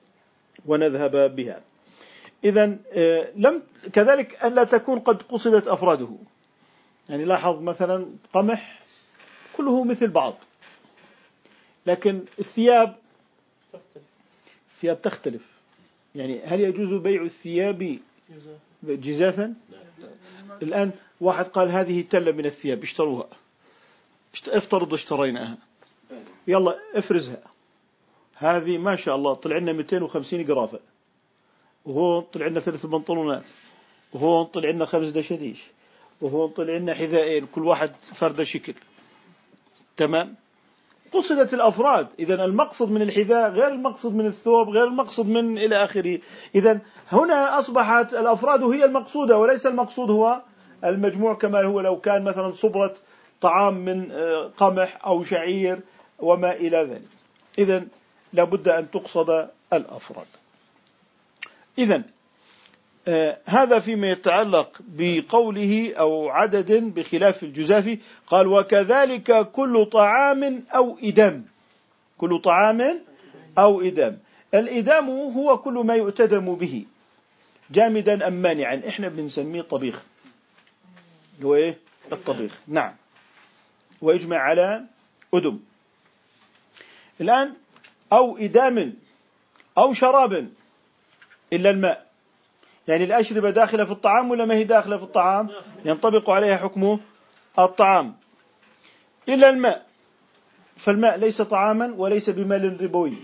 ونذهب بها. إذن لم كذلك أن لا تكون قد قصدت أفراده. يعني لاحظ مثلا قمح كله مثل بعض لكن الثياب الثياب تختلف. يعني هل يجوز بيع الثياب جزافا؟ الآن واحد قال هذه تلة من الثياب اشتروها افترض اشتريناها يلا افرزها هذه ما شاء الله طلع لنا مئتين وخمسين قرافة وهو طلع لنا ثلاث بنطلونات وهو طلع لنا خمس دشديش وهو طلع لنا حذائين كل واحد فرد شكل تمام. قصدت الأفراد. إذن المقصد من الحذاء غير المقصد من الثوب غير المقصد من إلى آخره. إذن هنا أصبحت الأفراد هي المقصودة وليس المقصود هو المجموع كما هو لو كان مثلا صبرة طعام من قمح أو شعير وما إلى ذلك. إذن لابد أن تقصد الأفراد. إذن آه هذا فيما يتعلق بقوله أو عدد بخلاف الجزافي. قال وكذلك كل طعام أو إدام كل طعام أو إدام. الإدام هو كل ما يؤتدم به جامدا أم مانعا. إحنا بنسميه طبيخ هو إيه الطبيخ نعم ويجمع على أدم. الآن أو إدام أو شراب إلا الماء. يعني الأشربة داخلة في الطعام ولا ما هي داخلة في الطعام ينطبق عليها حكم الطعام إلا الماء. فالماء ليس طعاما وليس بمال ربوي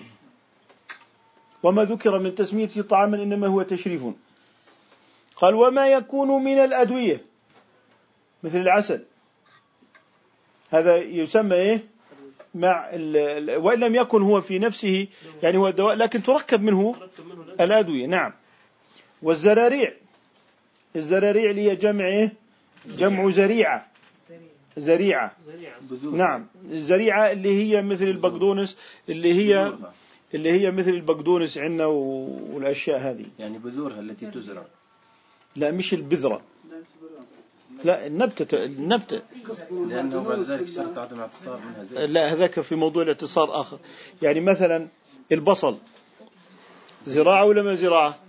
وما ذكر من تسميته طعاما إنما هو تشريف. قال وما يكون من الأدوية مثل العسل هذا يسمى إيه مع وإن لم يكن هو في نفسه يعني هو الدواء لكن تركب منه الأدوية نعم. والزراريع الزراريع اللي هي جمع جمع زريعة زريعة. زريعة. نعم الزريعة اللي هي مثل البقدونس، اللي هي اللي هي مثل البقدونس عندنا والأشياء هذه. يعني بذورها التي تزرع. لا مش البذرة، لا النبتة النبتة. لأنه بعد ذلك صارت تعطي اعتصار منها زي. لا هذاك في موضوع الاعتصار آخر. يعني مثلا البصل زراعة ولا ما زراعة؟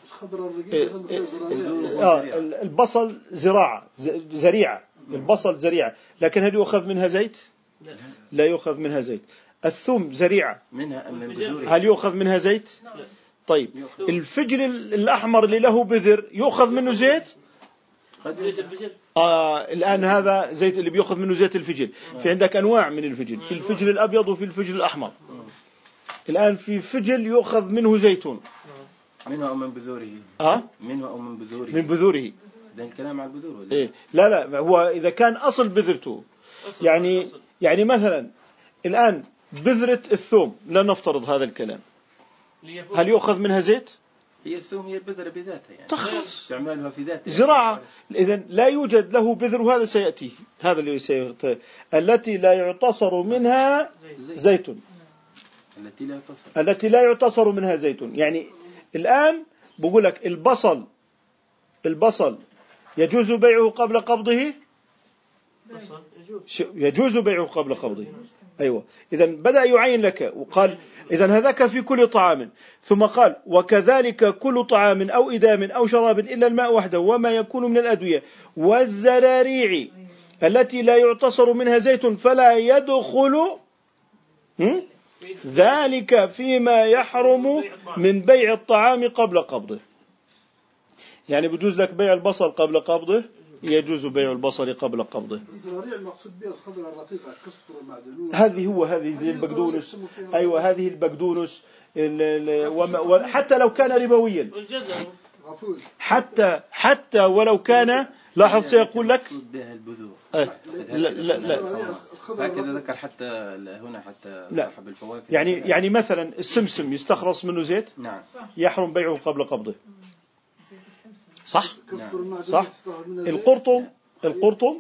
آه البصل زراعة زريعة، البصل زريعة، لكن هل يؤخذ منها زيت؟ لا. لا يؤخذ منها زيت. الثوم زريعة، منها أم من بذورها؟ هل يؤخذ منها زيت؟ لا. طيب الفجل الأحمر اللي له بذر يؤخذ منه زيت؟ زيت الفجل. آه الآن هذا زيت اللي بيأخذ منه زيت الفجل. في عندك أنواع من الفجل، في الفجل الأبيض وفي الفجل الأحمر. الآن في فجل يؤخذ منه زيتون. منه أو من بذوره؟ آه؟ منه أو من بذوره؟ من بذوره. ده الكلام عن البذور ولا؟ إيه؟ لا لا هو إذا كان أصل بذرته، أصل يعني أصل. يعني مثلا الآن بذرة الثوم لا نفترض هذا الكلام، هل يؤخذ منها زيت؟ هي الثوم هي البذرة بذاتها يعني. تخلص استعمالها في ذاتها. زراعة. إذن لا يوجد له بذر، وهذا سيأتي، هذا اللي سيأتي. التي لا يعتصر منها زيت. التي لا يعتصر. التي لا يعتصر منها زيت. يعني الآن بقول لك البصل، البصل يجوز بيعه قبل قبضه؟ يجوز بيعه قبل قبضه. أيوة. إذن بدأ يعين لك وقال إذن هذاك في كل طعام، ثم قال وكذلك كل طعام أو إدام أو شراب إلا الماء وحده وما يكون من الأدوية والزراريع التي لا يعتصر منها زيت فلا يدخل ذلك فيما يحرم من بيع الطعام قبل قبضه. يعني بجوز لك بيع البصل قبل قبضه، يجوز بيع البصل قبل قبضه. الزراريع المقصود بها الخضرة الرقيقة كالكسر والمعدنوس. هذه هو هذه البقدونس. أيوة هذه البقدونس. حتى لو كان ربويا، حتى حتى ولو كان، لاحظ سيقول لك لا لا لا هكذا ذكر حتى هنا حتى صاحب الفواكه. يعني يعني مثلا السمسم يستخلص منه زيت. نعم. يحرم بيعه قبل قبضه. صح؟ نعم. صح. القرطم القرطم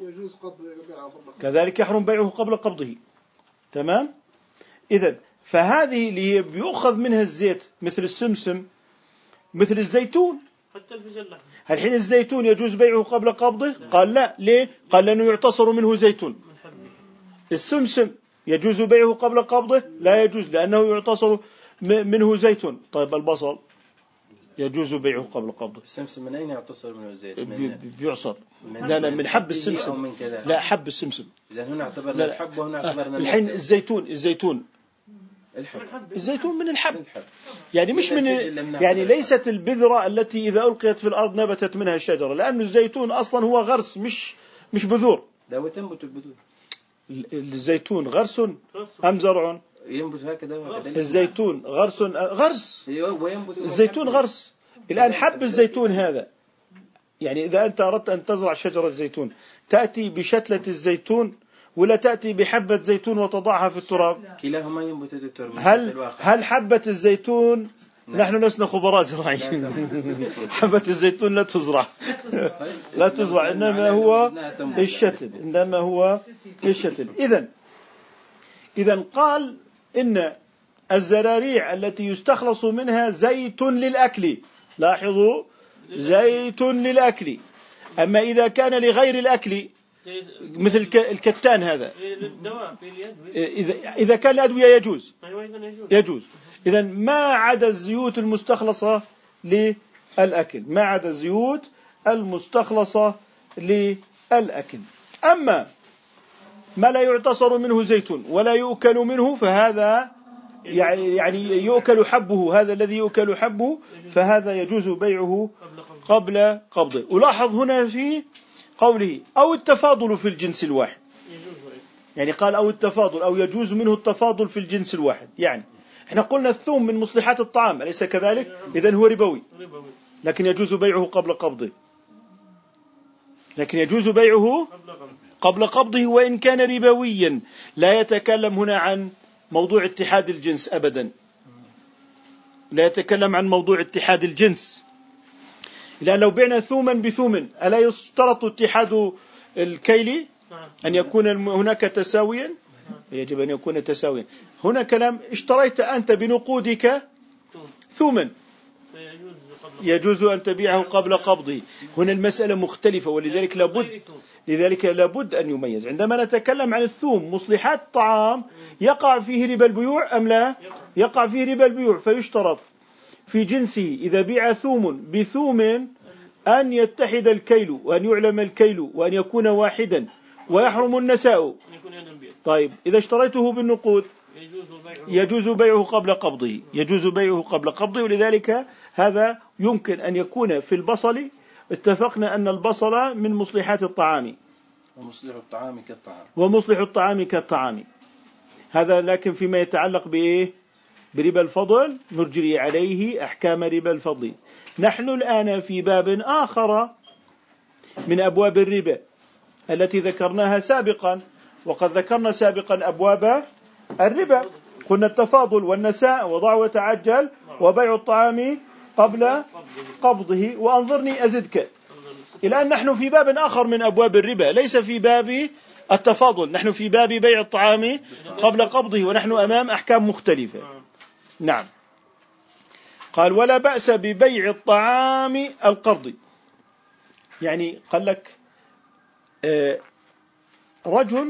كذلك يحرم بيعه قبل قبضه. تمام. إذن فهذه اللي بيأخذ منها الزيت مثل السمسم مثل الزيتون. الحين الزيتون يجوز بيعه قبل قبضه؟ قال لا. ليه؟ قال لأنه يعتصر منه زيتون. السمسم يجوز بيعه قبل قبضه؟ لا يجوز لأنه يعتصر منه زيتون. طيب البصل يجوز بيعه قبل قبضه. السمسم من أين يعتصر منه الزيت؟ بيعصر. لا لا من حب السمسم. لا حب السمسم. إذا هنا اعتبرنا الحب وهنا اعتبرنا الحين الزيتون الزيتون الحب. الزيتون من الحب. يعني مش من يعني ليست البذرة التي إذا ألقيت في الأرض نبتت منها الشجرة، لأن الزيتون أصلا هو غرس مش مش بذور. ده وتنبت البذور. الزيتون غرس أم زرع؟ ينبت هكذا. الزيتون غرس غرس. الزيتون غرس. الآن حب الزيتون هذا، يعني إذا أنت أردت أن تزرع شجرة زيتون تأتي بشتلة الزيتون ولا تأتي بحبة زيتون وتضعها في التراب؟ كلاهما ينبت دكتور. هل هل حبة الزيتون؟ نعم. نحن لسنا خبراء زراعيين. حبة الزيتون لا تزرع. لا تزرع، إنما هو الشتل، إنما هو الشتل. إذن إذن قال إن الزراريع التي يستخلص منها زيت للأكل. لاحظوا زيت للأكل. أما إذا كان لغير الأكل مثل الكتان هذا، إذا إذا كان الأدوية يجوز يجوز. إذن ما عدا الزيوت المستخلصة للأكل، ما عدا الزيوت المستخلصة للأكل. أما ما لا يعتصر منه زيت ولا يؤكل منه فهذا يعني يعني يؤكل حبه، هذا الذي يؤكل حبه فهذا يجوز بيعه قبل قبضه. ولاحظ هنا في قوله أو التفاضل في الجنس الواحد، يعني قال أو التفاضل أو يجوز منه التفاضل في الجنس الواحد. يعني احنا قلنا الثوم من مصلحات الطعام أليس كذلك؟ إذن هو ربوي لكن يجوز بيعه قبل قبضه، لكن يجوز بيعه قبل قبضه وإن كان ربويا. لا يتكلم هنا عن موضوع اتحاد الجنس أبدا، لا يتكلم عن موضوع اتحاد الجنس. لأن لو بعنا ثوما بثوم ألا يشترط اتحاد الكيل؟ أن يكون هناك تساويا، يجب أن يكون تساويا. هنا كلام اشتريت أنت بنقودك ثوما يجوز أن تبيعه قبل قبضه. هنا المسألة مختلفة، ولذلك لابد لذلك لابد أن يميز. عندما نتكلم عن الثوم مصلحات الطعام يقع فيه ربا البيوع أم لا؟ يقع فيه ربا البيوع، فيشترط في جنسه إذا بيع ثوم بثوم أن يتحد الكيل وأن يعلم الكيل وأن يكون واحدا ويحرم النساء. طيب إذا اشتريته بالنقود يجوز بيعه قبل قبضه، يجوز بيعه قبل قبضه. ولذلك هذا يمكن أن يكون في البصل. اتفقنا أن البصل من مصلحات الطعام ومصلح الطعام كالطعام ومصلح الطعام كالطعام. هذا لكن فيما يتعلق بإيه؟ بربا الفضل نجري عليه أحكام ربا الفضل. نحن الآن في باب آخر من أبواب الربا التي ذكرناها سابقا، وقد ذكرنا سابقا أبواب الربا، قلنا التفاضل والنساء وضع وتعجل وبيع الطعام قبل قبضه وأنظرني أزدك. الآن نحن في باب آخر من أبواب الربا، ليس في باب التفاضل، نحن في باب بيع الطعام قبل قبضه، ونحن أمام أحكام مختلفة. نعم. قال ولا بأس ببيع الطعام القرض. يعني قال لك آه رجل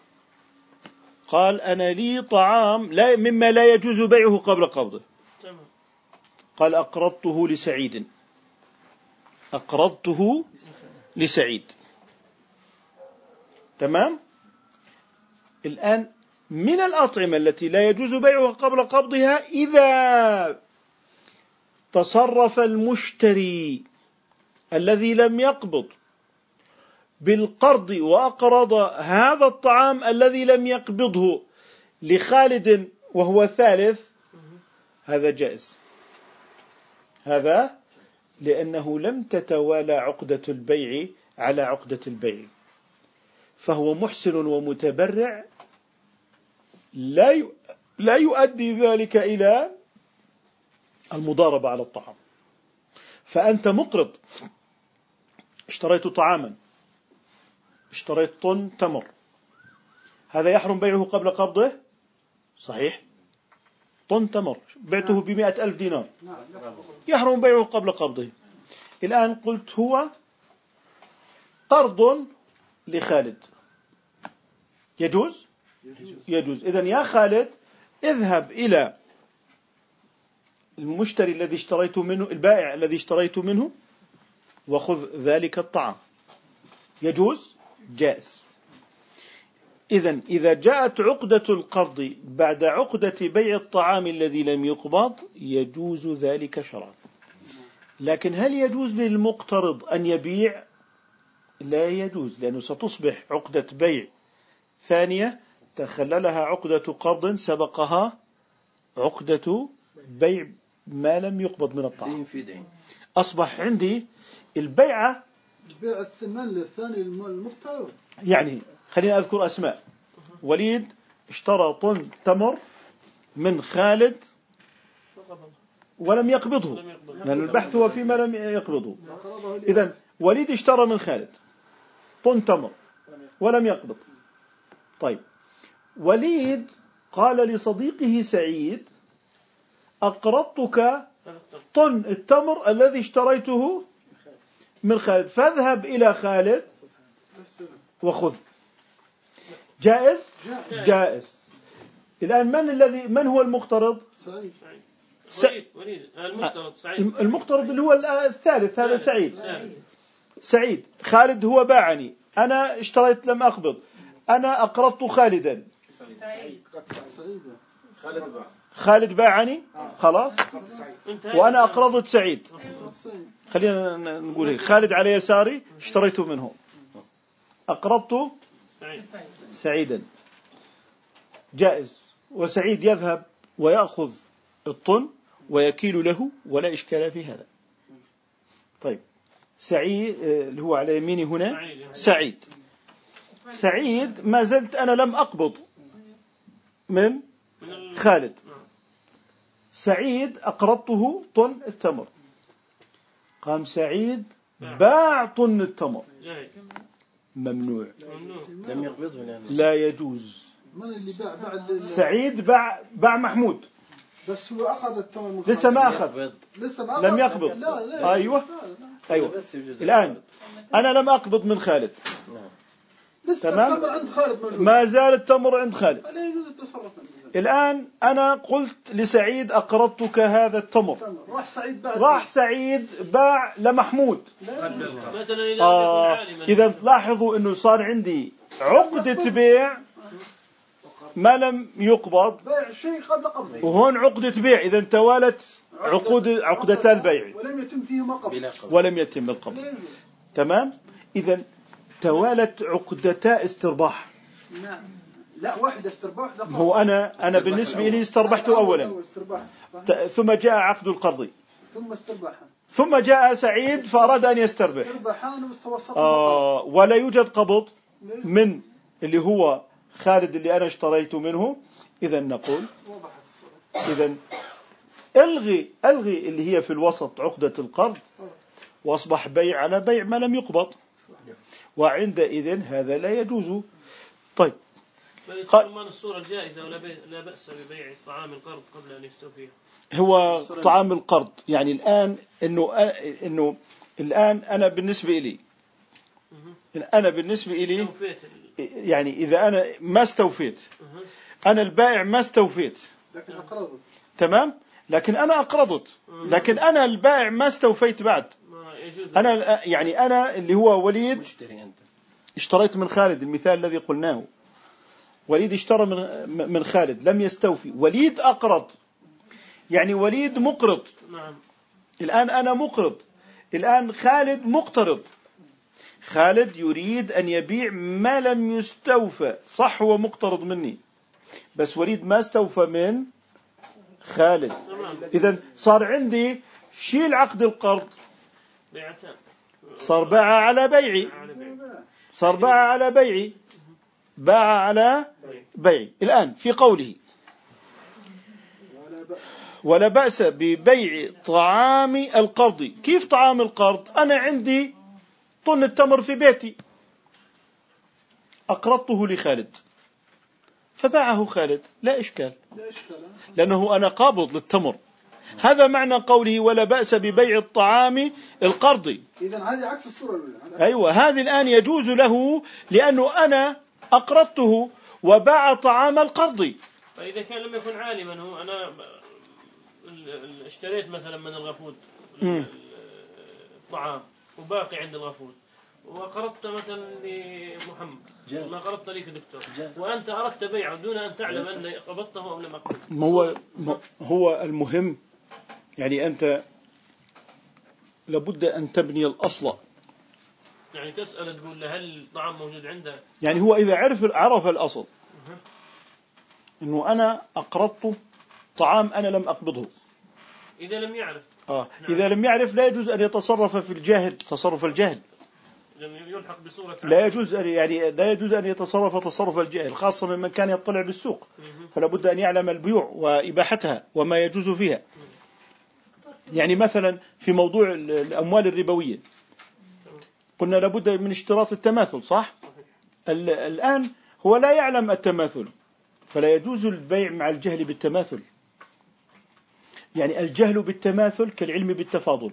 قال أنا لي طعام لا مما لا يجوز بيعه قبل قبضه، قال أقرضته لسعيد، أقرضته لسعيد. تمام. الآن من الأطعمة التي لا يجوز بيعها قبل قبضها إذا تصرف المشتري الذي لم يقبض بالقرض وأقرض هذا الطعام الذي لم يقبضه لخالد وهو ثالث، هذا جائز. هذا لأنه لم تتوالى عقدة البيع على عقدة البيع، فهو محسن ومتبرع، لا لا يؤدي ذلك إلى المضاربة على الطعام. فأنت مقرض، اشتريت طعاما، اشتريت طن تمر، هذا يحرم بيعه قبل قبضه، صحيح؟ طن تمر بعته بمئة ألف دينار، يحرم بيعه قبل قبضه. الآن قلت هو قرض لخالد، يجوز؟ يجوز. إذن يا خالد اذهب إلى المشتري الذي اشتريت منه، البائع الذي اشتريت منه، وخذ ذلك الطعام. يجوز؟ جائز. إذن إذا جاءت عقدة القرض بعد عقدة بيع الطعام الذي لم يقبض يجوز ذلك شرعا. لكن هل يجوز للمقترض أن يبيع؟ لا يجوز، لأنه ستصبح عقدة بيع ثانية تخللها عقدة قرض سبقها عقدة بيع ما لم يقبض من الطعام. أصبح عندي البيعة بيع الثمن للثاني المقترض. يعني خلينا أذكر أسماء. وليد اشترى طن تمر من خالد ولم يقبضه، لأن البحث هو فيما لم يقبضه. إذن وليد اشترى من خالد طن تمر ولم يقبض. طيب وليد قال لصديقه سعيد أقرضتك طن التمر الذي اشتريته من خالد، فاذهب إلى خالد وخذ. جائز؟ جائز. الآن من الذي من هو المقترض؟ سعيد. سعيد. المقترض سعيد. المقترض اللي هو الثالث هذا سعيد. سعيد. خالد هو باعني، أنا اشتريت لم أقبض، أنا أقرضت خالدا. خالد باعني خلاص، وأنا أقرضت سعيد. خلينا نقول هيك، خالد على يساري اشتريته منه، أقرضت سعيدا. جائز. وسعيد يذهب ويأخذ الطن ويكيل له ولا إشكال في هذا. طيب سعيد اللي هو على يميني هنا سعيد. سعيد ما زلت أنا لم أقبض من خالد. سعيد أقرضته طن التمر، قام سعيد باع طن التمر ممنوع. لم يقبضه لأنه لا يجوز. من اللي باع بعد سعيد باع باع محمود، بس هو أخذ التمر من لسه ما خالد. أخذ، لسه ما لم أخذ. يقبض. لا لا أيوة لا لا. أيوة. الآن أنا لم أقبض من خالد، لسه تمام؟ التمر عند خالد موجود. ما زال التمر عند خالد. لا يجوز التصرف. الآن أنا قلت لسعيد أقرضتك هذا التمر، راح سعيد بعد راح سعيد باع لمحمود. مثلا إذا آه يكون عالما. إذا لاحظوا أنه صار عندي عقدة بيع ما لم يقبض، بيع الشيء قبل قبضه، وهون عقدة بيع. إذا توالت عقود عقدتا البيع ولم يتم فيهما قبض ولم يتم القبض. تمام. إذا توالت عقدتا استرباح. نعم. لا واحد استرباح. هو أنا أنا بالنسبة لي استربحت أولا، ثم جاء عقد القرض، ثم استرباح، ثم جاء سعيد فأراد أن يستربح. آه ولا يوجد قبض من اللي هو خالد اللي أنا اشتريت منه. إذا نقول إذا ألغي ألغي اللي هي في الوسط عقدة القرض، وأصبح بيع على بيع ما لم يقبض، وعندئذ هذا لا يجوز. طيب ضمان الصورة الجائزة ولا لا بأس ببيع طعام القرض قبل أن يستوفيه. هو طعام القرض يعني الآن إنه إنه الآن أنا بالنسبة لي أنا بالنسبة لي يعني إذا أنا ما استوفيت، أنا البائع ما استوفيت، لكن أقرضت. تمام، لكن أنا أقرضت، لكن أنا البائع ما استوفيت بعد. أنا يعني أنا اللي هو وليد اشتريت من خالد، المثال الذي قلناه، وليد اشترى من من خالد لم يستوفي، وليد أقرض، يعني وليد مقرض. الآن أنا مقرض، الآن خالد مقترض. خالد يريد أن يبيع ما لم يستوفى، صح هو مقترض مني، بس وليد ما استوفى من خالد. إذن صار عندي شيل عقد القرض، صار باع على بيعي، صار باع على بيعي، باع على بيعي. الآن في قوله ولا بأس ببيع طعام القرض. كيف طعام القرض؟ أنا عندي طن التمر في بيتي، أقرضته لخالد فباعه خالد، لا إشكال، لأنه أنا قابض للتمر. هذا معنى قوله ولا بأس ببيع الطعام القرض. إذن هذه عكس الصورة الأولى. أيوة، هذه الآن يجوز له لأنه أنا أقرضته وباع طعام القرض. فإذا كان لم يكن عالما، هو أنا اشتريت مثلا من الغفود الطعام وباقي عند الغفود، وقرضت مثلا لمحمد، ما قرضت لي كدكتور، وأنت أردت بيعه دون أن تعلم أن قبضته أو لم أقبضه. هو هو المهم يعني أنت لابد أن تبني الأصل، يعني تسأل تقول له هل الطعام موجود عنده. يعني هو إذا عرف عرف الأصل إنه أنا أقرضت طعام أنا لم أقبضه. إذا لم يعرف آه إذا لم يعرف لا يجوز أن يتصرف في الجاهل تصرف الجهل. يلحق بصورة لا يجوز أن يعني لا يجوز أن يتصرف تصرف الجاهل، خاصة ممن كان يطلع بالسوق، فلا بد أن يعلم البيوع وإباحتها وما يجوز فيها. يعني مثلا في موضوع الأموال الربوية قلنا لابد من اشتراط التماثل، صح؟ الآن هو لا يعلم التماثل، فلا يجوز البيع مع الجهل بالتماثل. يعني الجهل بالتماثل كالعلم بالتفاضل،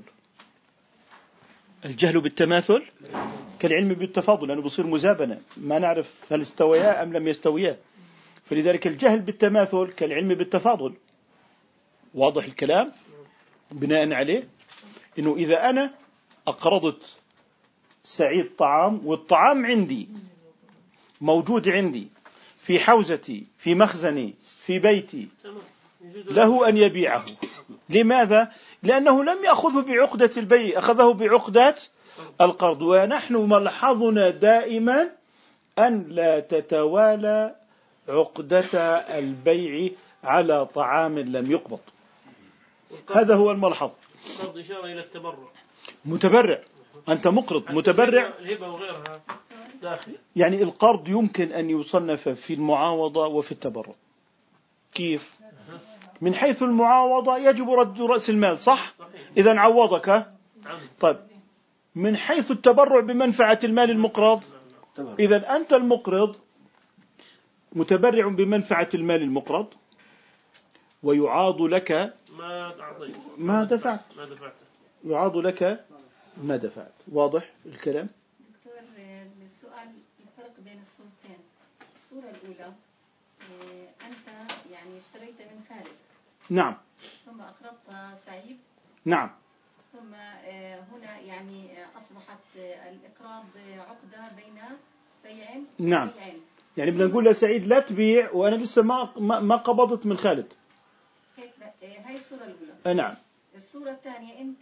الجهل بالتماثل كالعلم بالتفاضل، لأنه بصير مزابنة، ما نعرف هل استويا أم لم يستويا. فلذلك الجهل بالتماثل كالعلم بالتفاضل. واضح الكلام؟ بناء عليه إنه إذا أنا أقرضت سعيد طعام والطعام عندي موجود عندي في حوزتي في مخزني في بيتي، له أن يبيعه. لماذا؟ لأنه لم يأخذه بعقدة البيع، أخذه بعقدة القرض. ونحن ملحظنا دائما أن لا تتوالى عقدة البيع على طعام لم يقبض. هذا هو الملحظ. القرض إشارة إلى التبرع، متبرع، أنت مقرض متبرع. الهبة وغيرها داخل. يعني القرض يمكن أن يصنف في المعاوضة وفي التبرع. كيف؟ من حيث المعاوضة يجب رد رأس المال، صح؟ إذا عوضك. طيب من حيث التبرع بمنفعة المال المقرض إذا أنت المقرض متبرع بمنفعة المال المقرض، ويعاض لك ما أعطيت ما دفعت، ما دفعت يعاض لك ما دفعت. واضح الكلام؟ دكتور، السؤال الفرق بين الصورتين. الصورة الأولى أنت يعني اشتريت من خالد، نعم، ثم أقرضت سعيد، نعم، ثم هنا يعني أصبحت الإقراض عقدة بين بيعين. نعم. بيعين. يعني بدنا نقول لسعيد لا تبيع وأنا لسه ما ما قبضت من خالد. هاي الصورة الأولى. نعم. الصورة الثانية أنت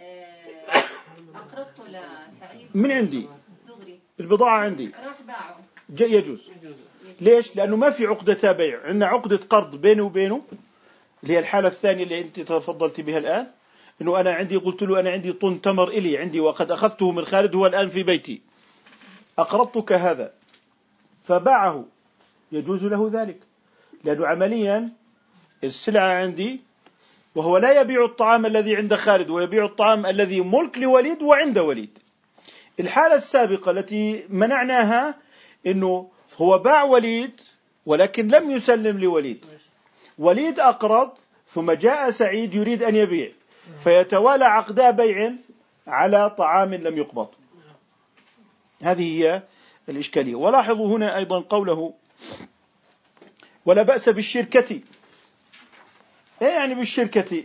أقرضته لسعيد من عندي دغري، البضاعة عندي، راح باعه، يجوز. ليش؟ لأنه ما في عقدة بيع، عندنا عقدة قرض بيني وبينه، اللي هي الحالة الثانية اللي أنت تفضلت بها الآن، إنه أنا عندي، قلت له أنا عندي طن تمر إلي عندي وقد أخذته من خالد، هو الآن في بيتي، أقرضتك هذا فباعه، يجوز له ذلك، لأنه عمليا السلعة عندي وهو لا يبيع الطعام الذي عند خالد، ويبيع الطعام الذي ملك لوليد وعند وليد. الحالة السابقة التي منعناها إنه هو باع وليد ولكن لم يسلم لوليد، وليد أقرض ثم جاء سعيد يريد أن يبيع، فيتوالى عقدا بيع على طعام لم يقبض. هذه هي الإشكالية. ولاحظوا هنا أيضا قوله ولا بأس بالشركة. إيه يعني بالشركة؟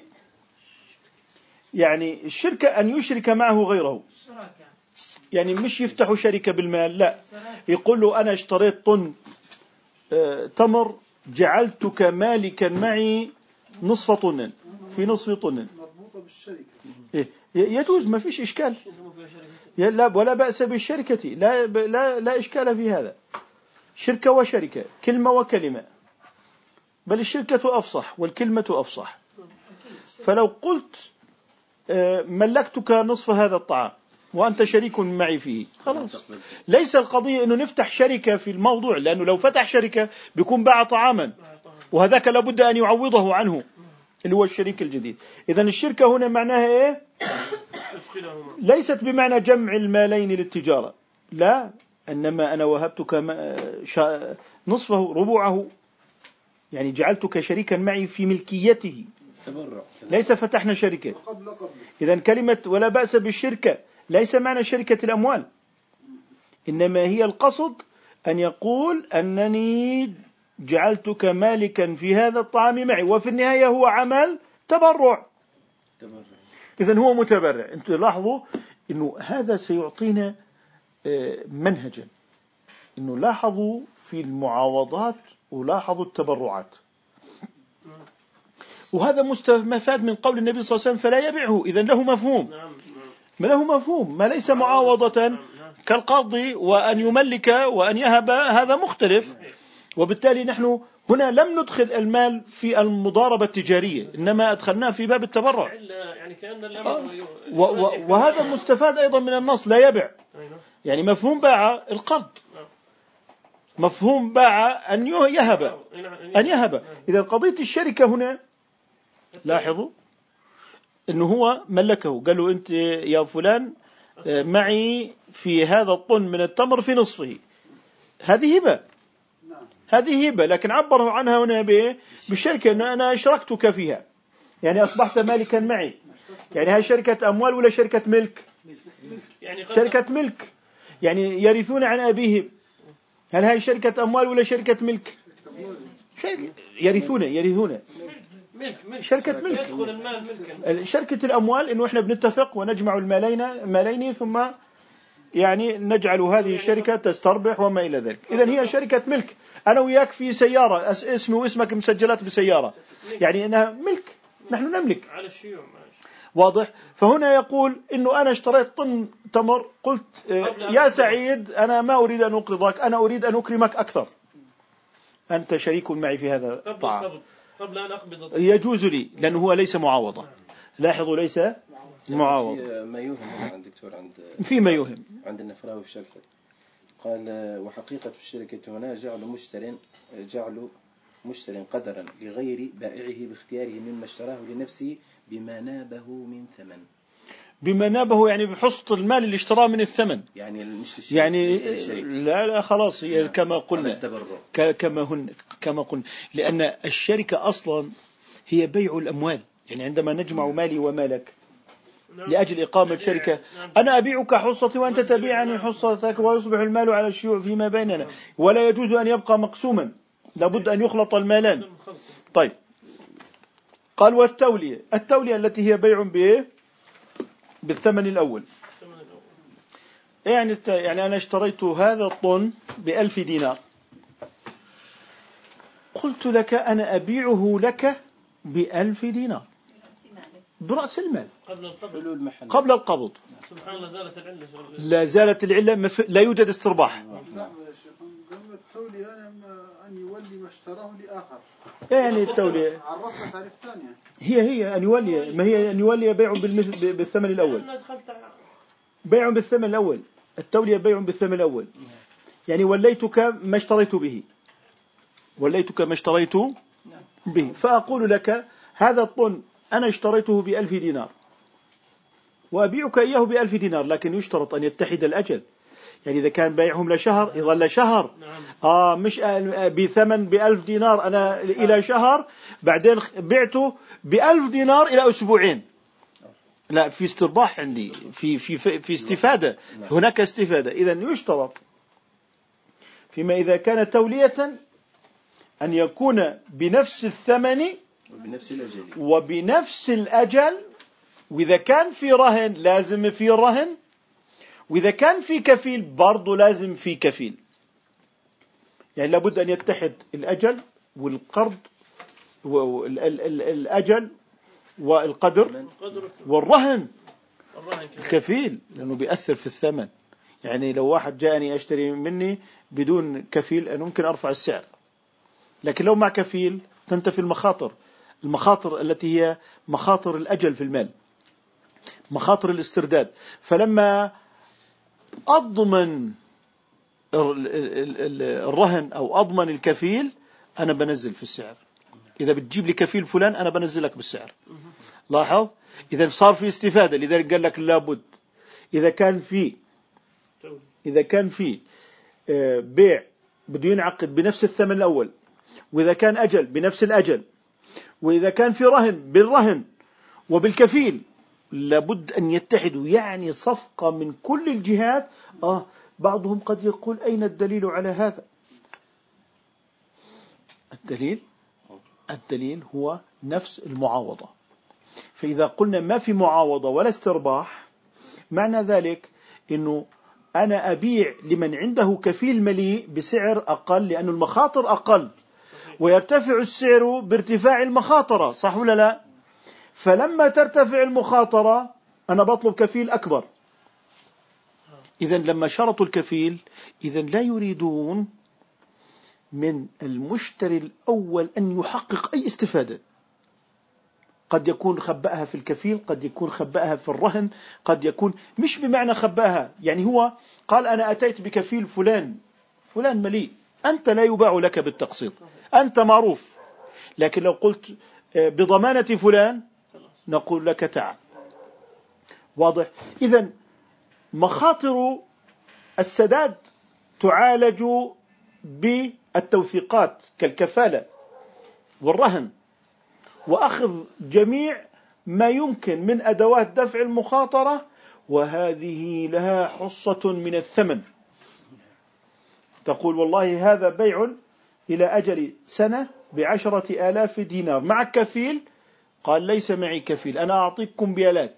يعني الشركة أن يشرك معه غيره، يعني مش يفتح شركة بالمال، لا، يقول له أنا اشتريت طن تمر جعلتك مالكا معي نصف طن في نصف طن، إيه يجوز، ما فيش إشكال، لا ولا بأس بالشركة، لا, لا, لا إشكال في هذا. شركة وشركة، كلمة وكلمة، بل الشركة أفصح والكلمة أفصح. فلو قلت ملكتك نصف هذا الطعام وأنت شريك معي فيه، خلاص، ليس القضية أنه نفتح شركة في الموضوع، لأنه لو فتح شركة بيكون باع طعاما، وهذاك لابد أن يعوضه عنه اللي هو الشريك الجديد. إذن الشركة هنا معناها إيه؟ ليست بمعنى جمع المالين للتجارة، لا، إنما أنا وهبتك نصفه ربعه، يعني جعلتك شريكا معي في ملكيته، ليس فتحنا شركة. إذن كلمة ولا بأس بالشركة ليس معنى شركة الأموال، إنما هي القصد أن يقول أنني جعلتك مالكا في هذا الطعام معي، وفي النهاية هو عمل تبرع، إذن هو متبرع. أنتم لاحظوا أنه هذا سيعطينا منهجا، أنه لاحظوا في المعاوضات ولاحظوا التبرعات، وهذا مستفاد من قول النبي صلى الله عليه وسلم فلا يبيعه، إذن له مفهوم، ما له مفهوم، ما ليس معاوضة كالقرض وأن يملك وأن يهب، هذا مختلف. وبالتالي نحن هنا لم ندخل المال في المضاربة التجارية، إنما أدخلناه في باب التبرع، وهذا مستفاد أيضا من النص لا يبيع، يعني مفهوم باع القرض، مفهوم باع أن يهب، أن يهب. إذا قضية الشركة هنا لاحظوا إنه هو ملكه، قال له أنت يا فلان معي في هذا الطن من التمر في نصفه، هذه هبة، هذه هبة، لكن عبروا عنها هنا بالشركة أنه أنا أشركتك فيها، يعني أصبحت مالكا معي. يعني هاي شركة أموال ولا شركة ملك؟ شركة ملك، يعني يرثون عن أبيهم. هل هاي شركة أموال ولا شركة ملك؟ شركة يرثون، يرثون شركة ملك. شركة الأموال إنه إحنا بنتفق ونجمع المالين مالين ثم يعني نجعل هذه الشركة تستربح وما إلى ذلك. إذن هي شركة ملك، أنا وياك في سيارة اسمي واسمك مسجلات بسيارة، يعني إنها ملك، نحن نملك، واضح. فهنا يقول إنه أنا اشتريت طن تمر، قلت يا سعيد أنا ما أريد أن أقرضك، أنا أريد أن أكرمك أكثر، أنت شريك معي في هذا الطعام، يجوز لي، لأنه هو ليس معاوضة. لاحظوا ليس معاوضة. في ما يوهم عند دكتور، عند في ما يوهم عند النفراوي في شرحه قال وحقيقة الشركة هنا جعل مشتر جعل مشتر قدرا لغير بائعه باختياره مما اشتراه لنفسه بما نابه من ثمن. بما نابه يعني بحصة المال اللي اشتراه من الثمن، يعني مش يعني لا لا خلاص هي كما قلنا كما هن كما قلنا، لأن الشركة أصلا هي بيع الأموال. يعني عندما نجمع مالي ومالك لأجل إقامة شركة، أنا أبيعك حصتي وأنت تبيعني حصتك، ويصبح المال على الشيوع فيما بيننا، ولا يجوز أن يبقى مقسوما، لابد أن يخلط المالان. طيب قال والتولية، التولية التي هي بيع بإيه؟ بالثمن الأول. يعني يعني أنا اشتريت هذا الطن بألف دينار، قلت لك أنا أبيعه لك بألف دينار برأس المال قبل القبض. قبل القبض. سبحان الله زالت العلة. لا زالت العلة، مف... لا يوجد استرباح. قبل التولية أن يولي ما اشتراه لآخر. يعني التولية عرفنا تعريف ثانية. هي هي أن يولي، ما هي أن يولي بيع بالمثل بالثمن الأول. بيع بالثمن الأول. التولية بيع بالثمن الأول، يعني وليتك ما اشتريت به، وليتك ما اشتريت به، فأقول لك هذا الطن أنا اشتريته بألف دينار وأبيعك إياه بألف دينار، لكن يشترط أن يتحد الأجل. يعني إذا كان بيعهم لشهر يظل شهر، آه مش بثمن بألف دينار أنا إلى شهر، بعدين بعته بألف دينار إلى أسبوعين. لا، في استرباح عندي، في في في استفادة، هناك استفادة. إذن يشترط فيما إذا كان تولية أن يكون بنفس الثمن وبنفس الأجل وبنفس الأجل، وإذا كان في رهن لازم في رهن، وإذا كان في كفيل برضو لازم في كفيل. يعني لابد أن يتحد الأجل والقرض، والأجل والقدر والرهن الكفيل، لأنه بيأثر في الثمن. يعني لو واحد جاءني أشتري مني بدون كفيل أنا ممكن أرفع السعر، لكن لو مع كفيل تنتفي المخاطر، المخاطر التي هي مخاطر الأجل في المال، مخاطر الاسترداد. فلما أضمن الرهن أو أضمن الكفيل أنا بنزل في السعر. إذا بتجيب لي كفيل فلان أنا بنزلك بالسعر. لاحظ، إذا صار في استفادة، لذلك قال لك لابد إذا كان في إذا كان في بيع بده ينعقد بنفس الثمن الأول، وإذا كان أجل بنفس الأجل، وإذا كان في رهن بالرهن وبالكفيل، لابد أن يتحدوا، يعني صفقة من كل الجهات. آه بعضهم قد يقول أين الدليل على هذا؟ الدليل الدليل هو نفس المعاوضة. فإذا قلنا ما في معاوضة ولا استرباح، معنى ذلك أنه أنا أبيع لمن عنده كفيل مليء بسعر أقل، لأن المخاطر أقل، ويرتفع السعر بارتفاع المخاطرة، صح ولا لا؟ فلما ترتفع المخاطرة أنا بطلب كفيل أكبر. إذن لما شرطوا الكفيل، إذن لا يريدون من المشتري الأول أن يحقق أي استفادة. قد يكون خبأها في الكفيل، قد يكون خبأها في الرهن، قد يكون مش بمعنى خبأها، يعني هو قال أنا أتيت بكفيل فلان فلان مليء، أنت لا يباع لك بالتقسيط، أنت معروف، لكن لو قلت بضمانة فلان نقول لك تعال. واضح؟ إذن مخاطر السداد تعالج بالتوثيقات كالكفالة والرهن، وأخذ جميع ما يمكن من أدوات دفع المخاطرة، وهذه لها حصة من الثمن. تقول والله هذا بيع إلى أجل سنة بعشرة آلاف دينار مع كفيل. قال ليس معي كفيل، أنا أعطيك كمبيالات.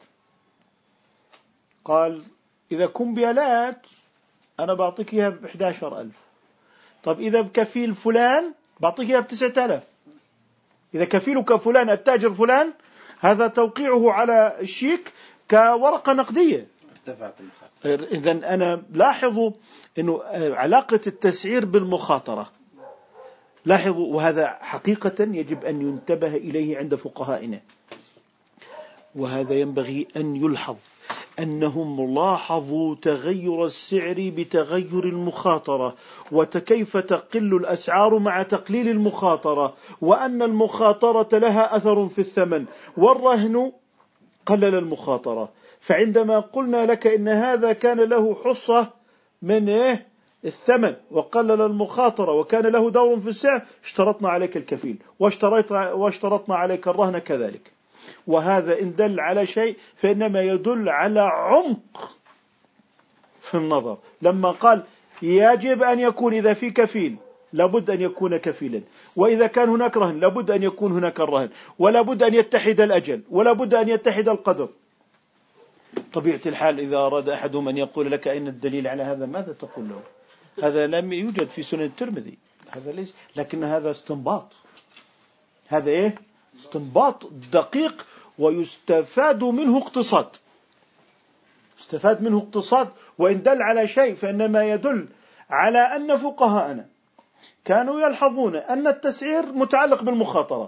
قال إذا كمبيالات أنا بعطيك إياها بإحدى عشر ألف. طب إذا بكفيل فلان بعطيك إياها بتسعة آلاف. إذا كفيلك فلان التاجر فلان، هذا توقيعه على الشيك كورقة نقدية. إذن أنا لاحظوا أنه علاقة التسعير بالمخاطرة، لاحظوا، وهذا حقيقة يجب أن ينتبه إليه عند فقهائنا، وهذا ينبغي أن يلحظ أنهم لاحظوا تغير السعر بتغير المخاطرة، وكيف تقل الأسعار مع تقليل المخاطرة، وأن المخاطرة لها أثر في الثمن، والرهن قلل المخاطرة. فعندما قلنا لك إن هذا كان له حصة من إيه الثمن وقلل المخاطرة وكان له دور في السعر، اشترطنا عليك الكفيل واشترطنا عليك الرهن كذلك. وهذا إن دل على شيء فإنما يدل على عمق في النظر. لما قال يجب أن يكون إذا في كفيل لابد أن يكون كفيلا، وإذا كان هناك رهن لابد أن يكون هناك الرهن، ولا بد أن يتحد الأجل، ولا بد أن يتحد القدر. طبيعة الحال إذا أراد أحدهم أن يقول لك أين الدليل على هذا ماذا تقول له؟ هذا لم يوجد في سنن الترمذي، هذا ليس، لكن هذا استنباط. هذا إيه؟ استنباط دقيق ويستفاد منه اقتصاد، استفاد منه اقتصاد. وإن دل على شيء فإنما يدل على أن فقهاءنا كانوا يلحظون أن التسعير متعلق بالمخاطرة،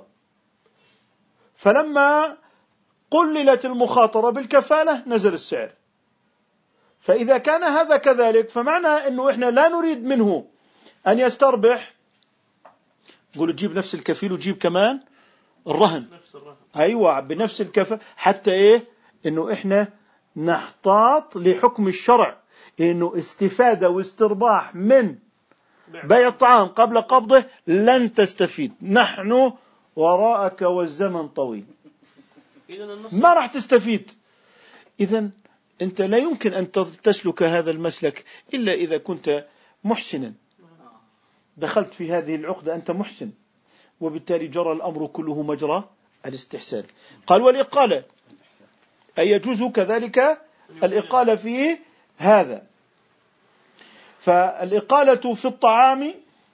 فلما قللت المخاطرة بالكفالة نزل السعر. فإذا كان هذا كذلك فمعنى أنه إحنا لا نريد منه أن يستربح، قولوا جيب نفس الكفيل وجيب كمان الرهن، أيوة بنفس الكفالة، حتى إيه أنه إحنا نحتاط لحكم الشرع، إنه استفادة واسترباح من بيع الطعام قبل قبضه لن تستفيد، نحن وراءك والزمن طويل، ما راح تستفيد. إذن أنت لا يمكن أن تسلك هذا المسلك إلا إذا كنت محسنا، دخلت في هذه العقدة أنت محسن، وبالتالي جرى الأمر كله مجرى الاستحسان. قال والإقالة أي يجوز كذلك الإقالة في هذا. فالإقالة في الطعام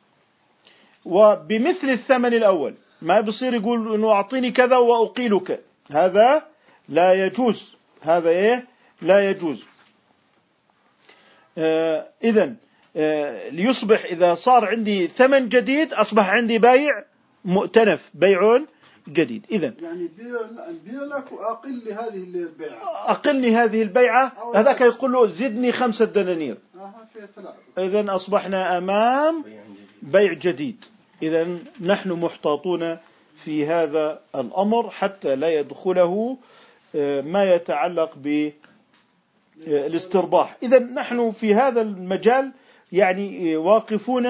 وبمثل الثمن الأول، ما بصير يقول إنه أعطيني كذا وأقيلك، هذا لا يجوز، هذا إيه لا يجوز. آه إذن آه ليصبح إذا صار عندي ثمن جديد أصبح عندي بيع مؤتنف، بيع جديد. إذن يعني بيع لك وأقل لهذه البيعة، أقل لهذه البيعة، هذاك يقول له زدني خمسة دنانير. إذن أصبحنا أمام بيع جديد. إذن نحن محتاطون في هذا الأمر حتى لا يدخله ما يتعلق بالاسترباح. إذن نحن في هذا المجال يعني واقفون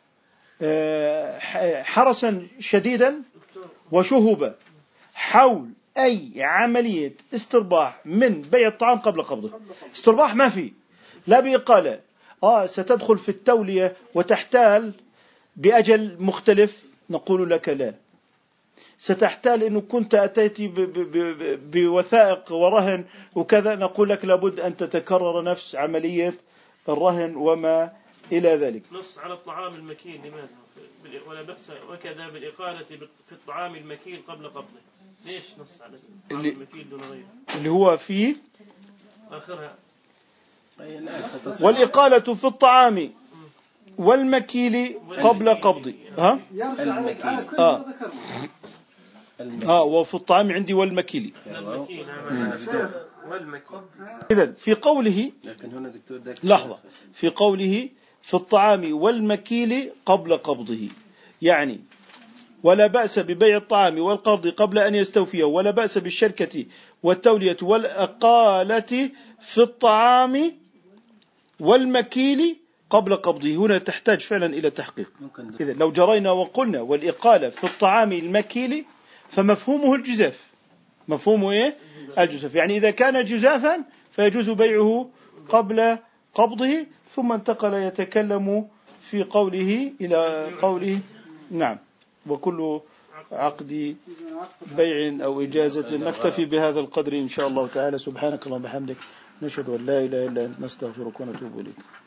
حرسا شديدا وشهبا حول أي عملية استرباح من بيع الطعام قبل قبضه. استرباح ما في، لا بإقالة، آه ستدخل في التولية وتحتال بأجل مختلف، نقول لك لا. ستحتال إنه كنت أتيت بوثائق ورهن وكذا، نقول لك لابد أن تتكرر نفس عملية الرهن وما إلى ذلك. نص على الطعام المكيل لماذا؟ ولا بأس وكذا بالإقالة في الطعام المكيل قبل قبضه، ليش نص على الطعام المكيل دون غيره؟ اللي هو في آخرها والإقالة في الطعام والمكيل قبل قبضه. ها؟ المكيل. آه. آه وفي الطعام عندي والمكيل. إذن في قوله لحظة، في قوله في الطعام والمكيل قبل قبضه، يعني ولا بأس ببيع الطعام والقبض قبل أن يستوفيه، ولا بأس بالشركة والتولية والأقالة في الطعام والمكيل قبل قبضه. هنا تحتاج فعلا إلى تحقيق. إذن لو جرينا وقلنا والإقالة في الطعام المكيل فمفهومه الجزاف، مفهومه إيه؟ الجزاف، يعني إذا كان جزافا فيجوز بيعه قبل قبضه، ثم انتقل يتكلم في قوله إلى قوله نعم وكل عقد بيع أو إجازة. نكتفي بهذا القدر إن شاء الله تعالى. سبحانك اللهم وبحمدك، نشهد أن لا إله إلا أنت، نستغفرك ونتوب إليك.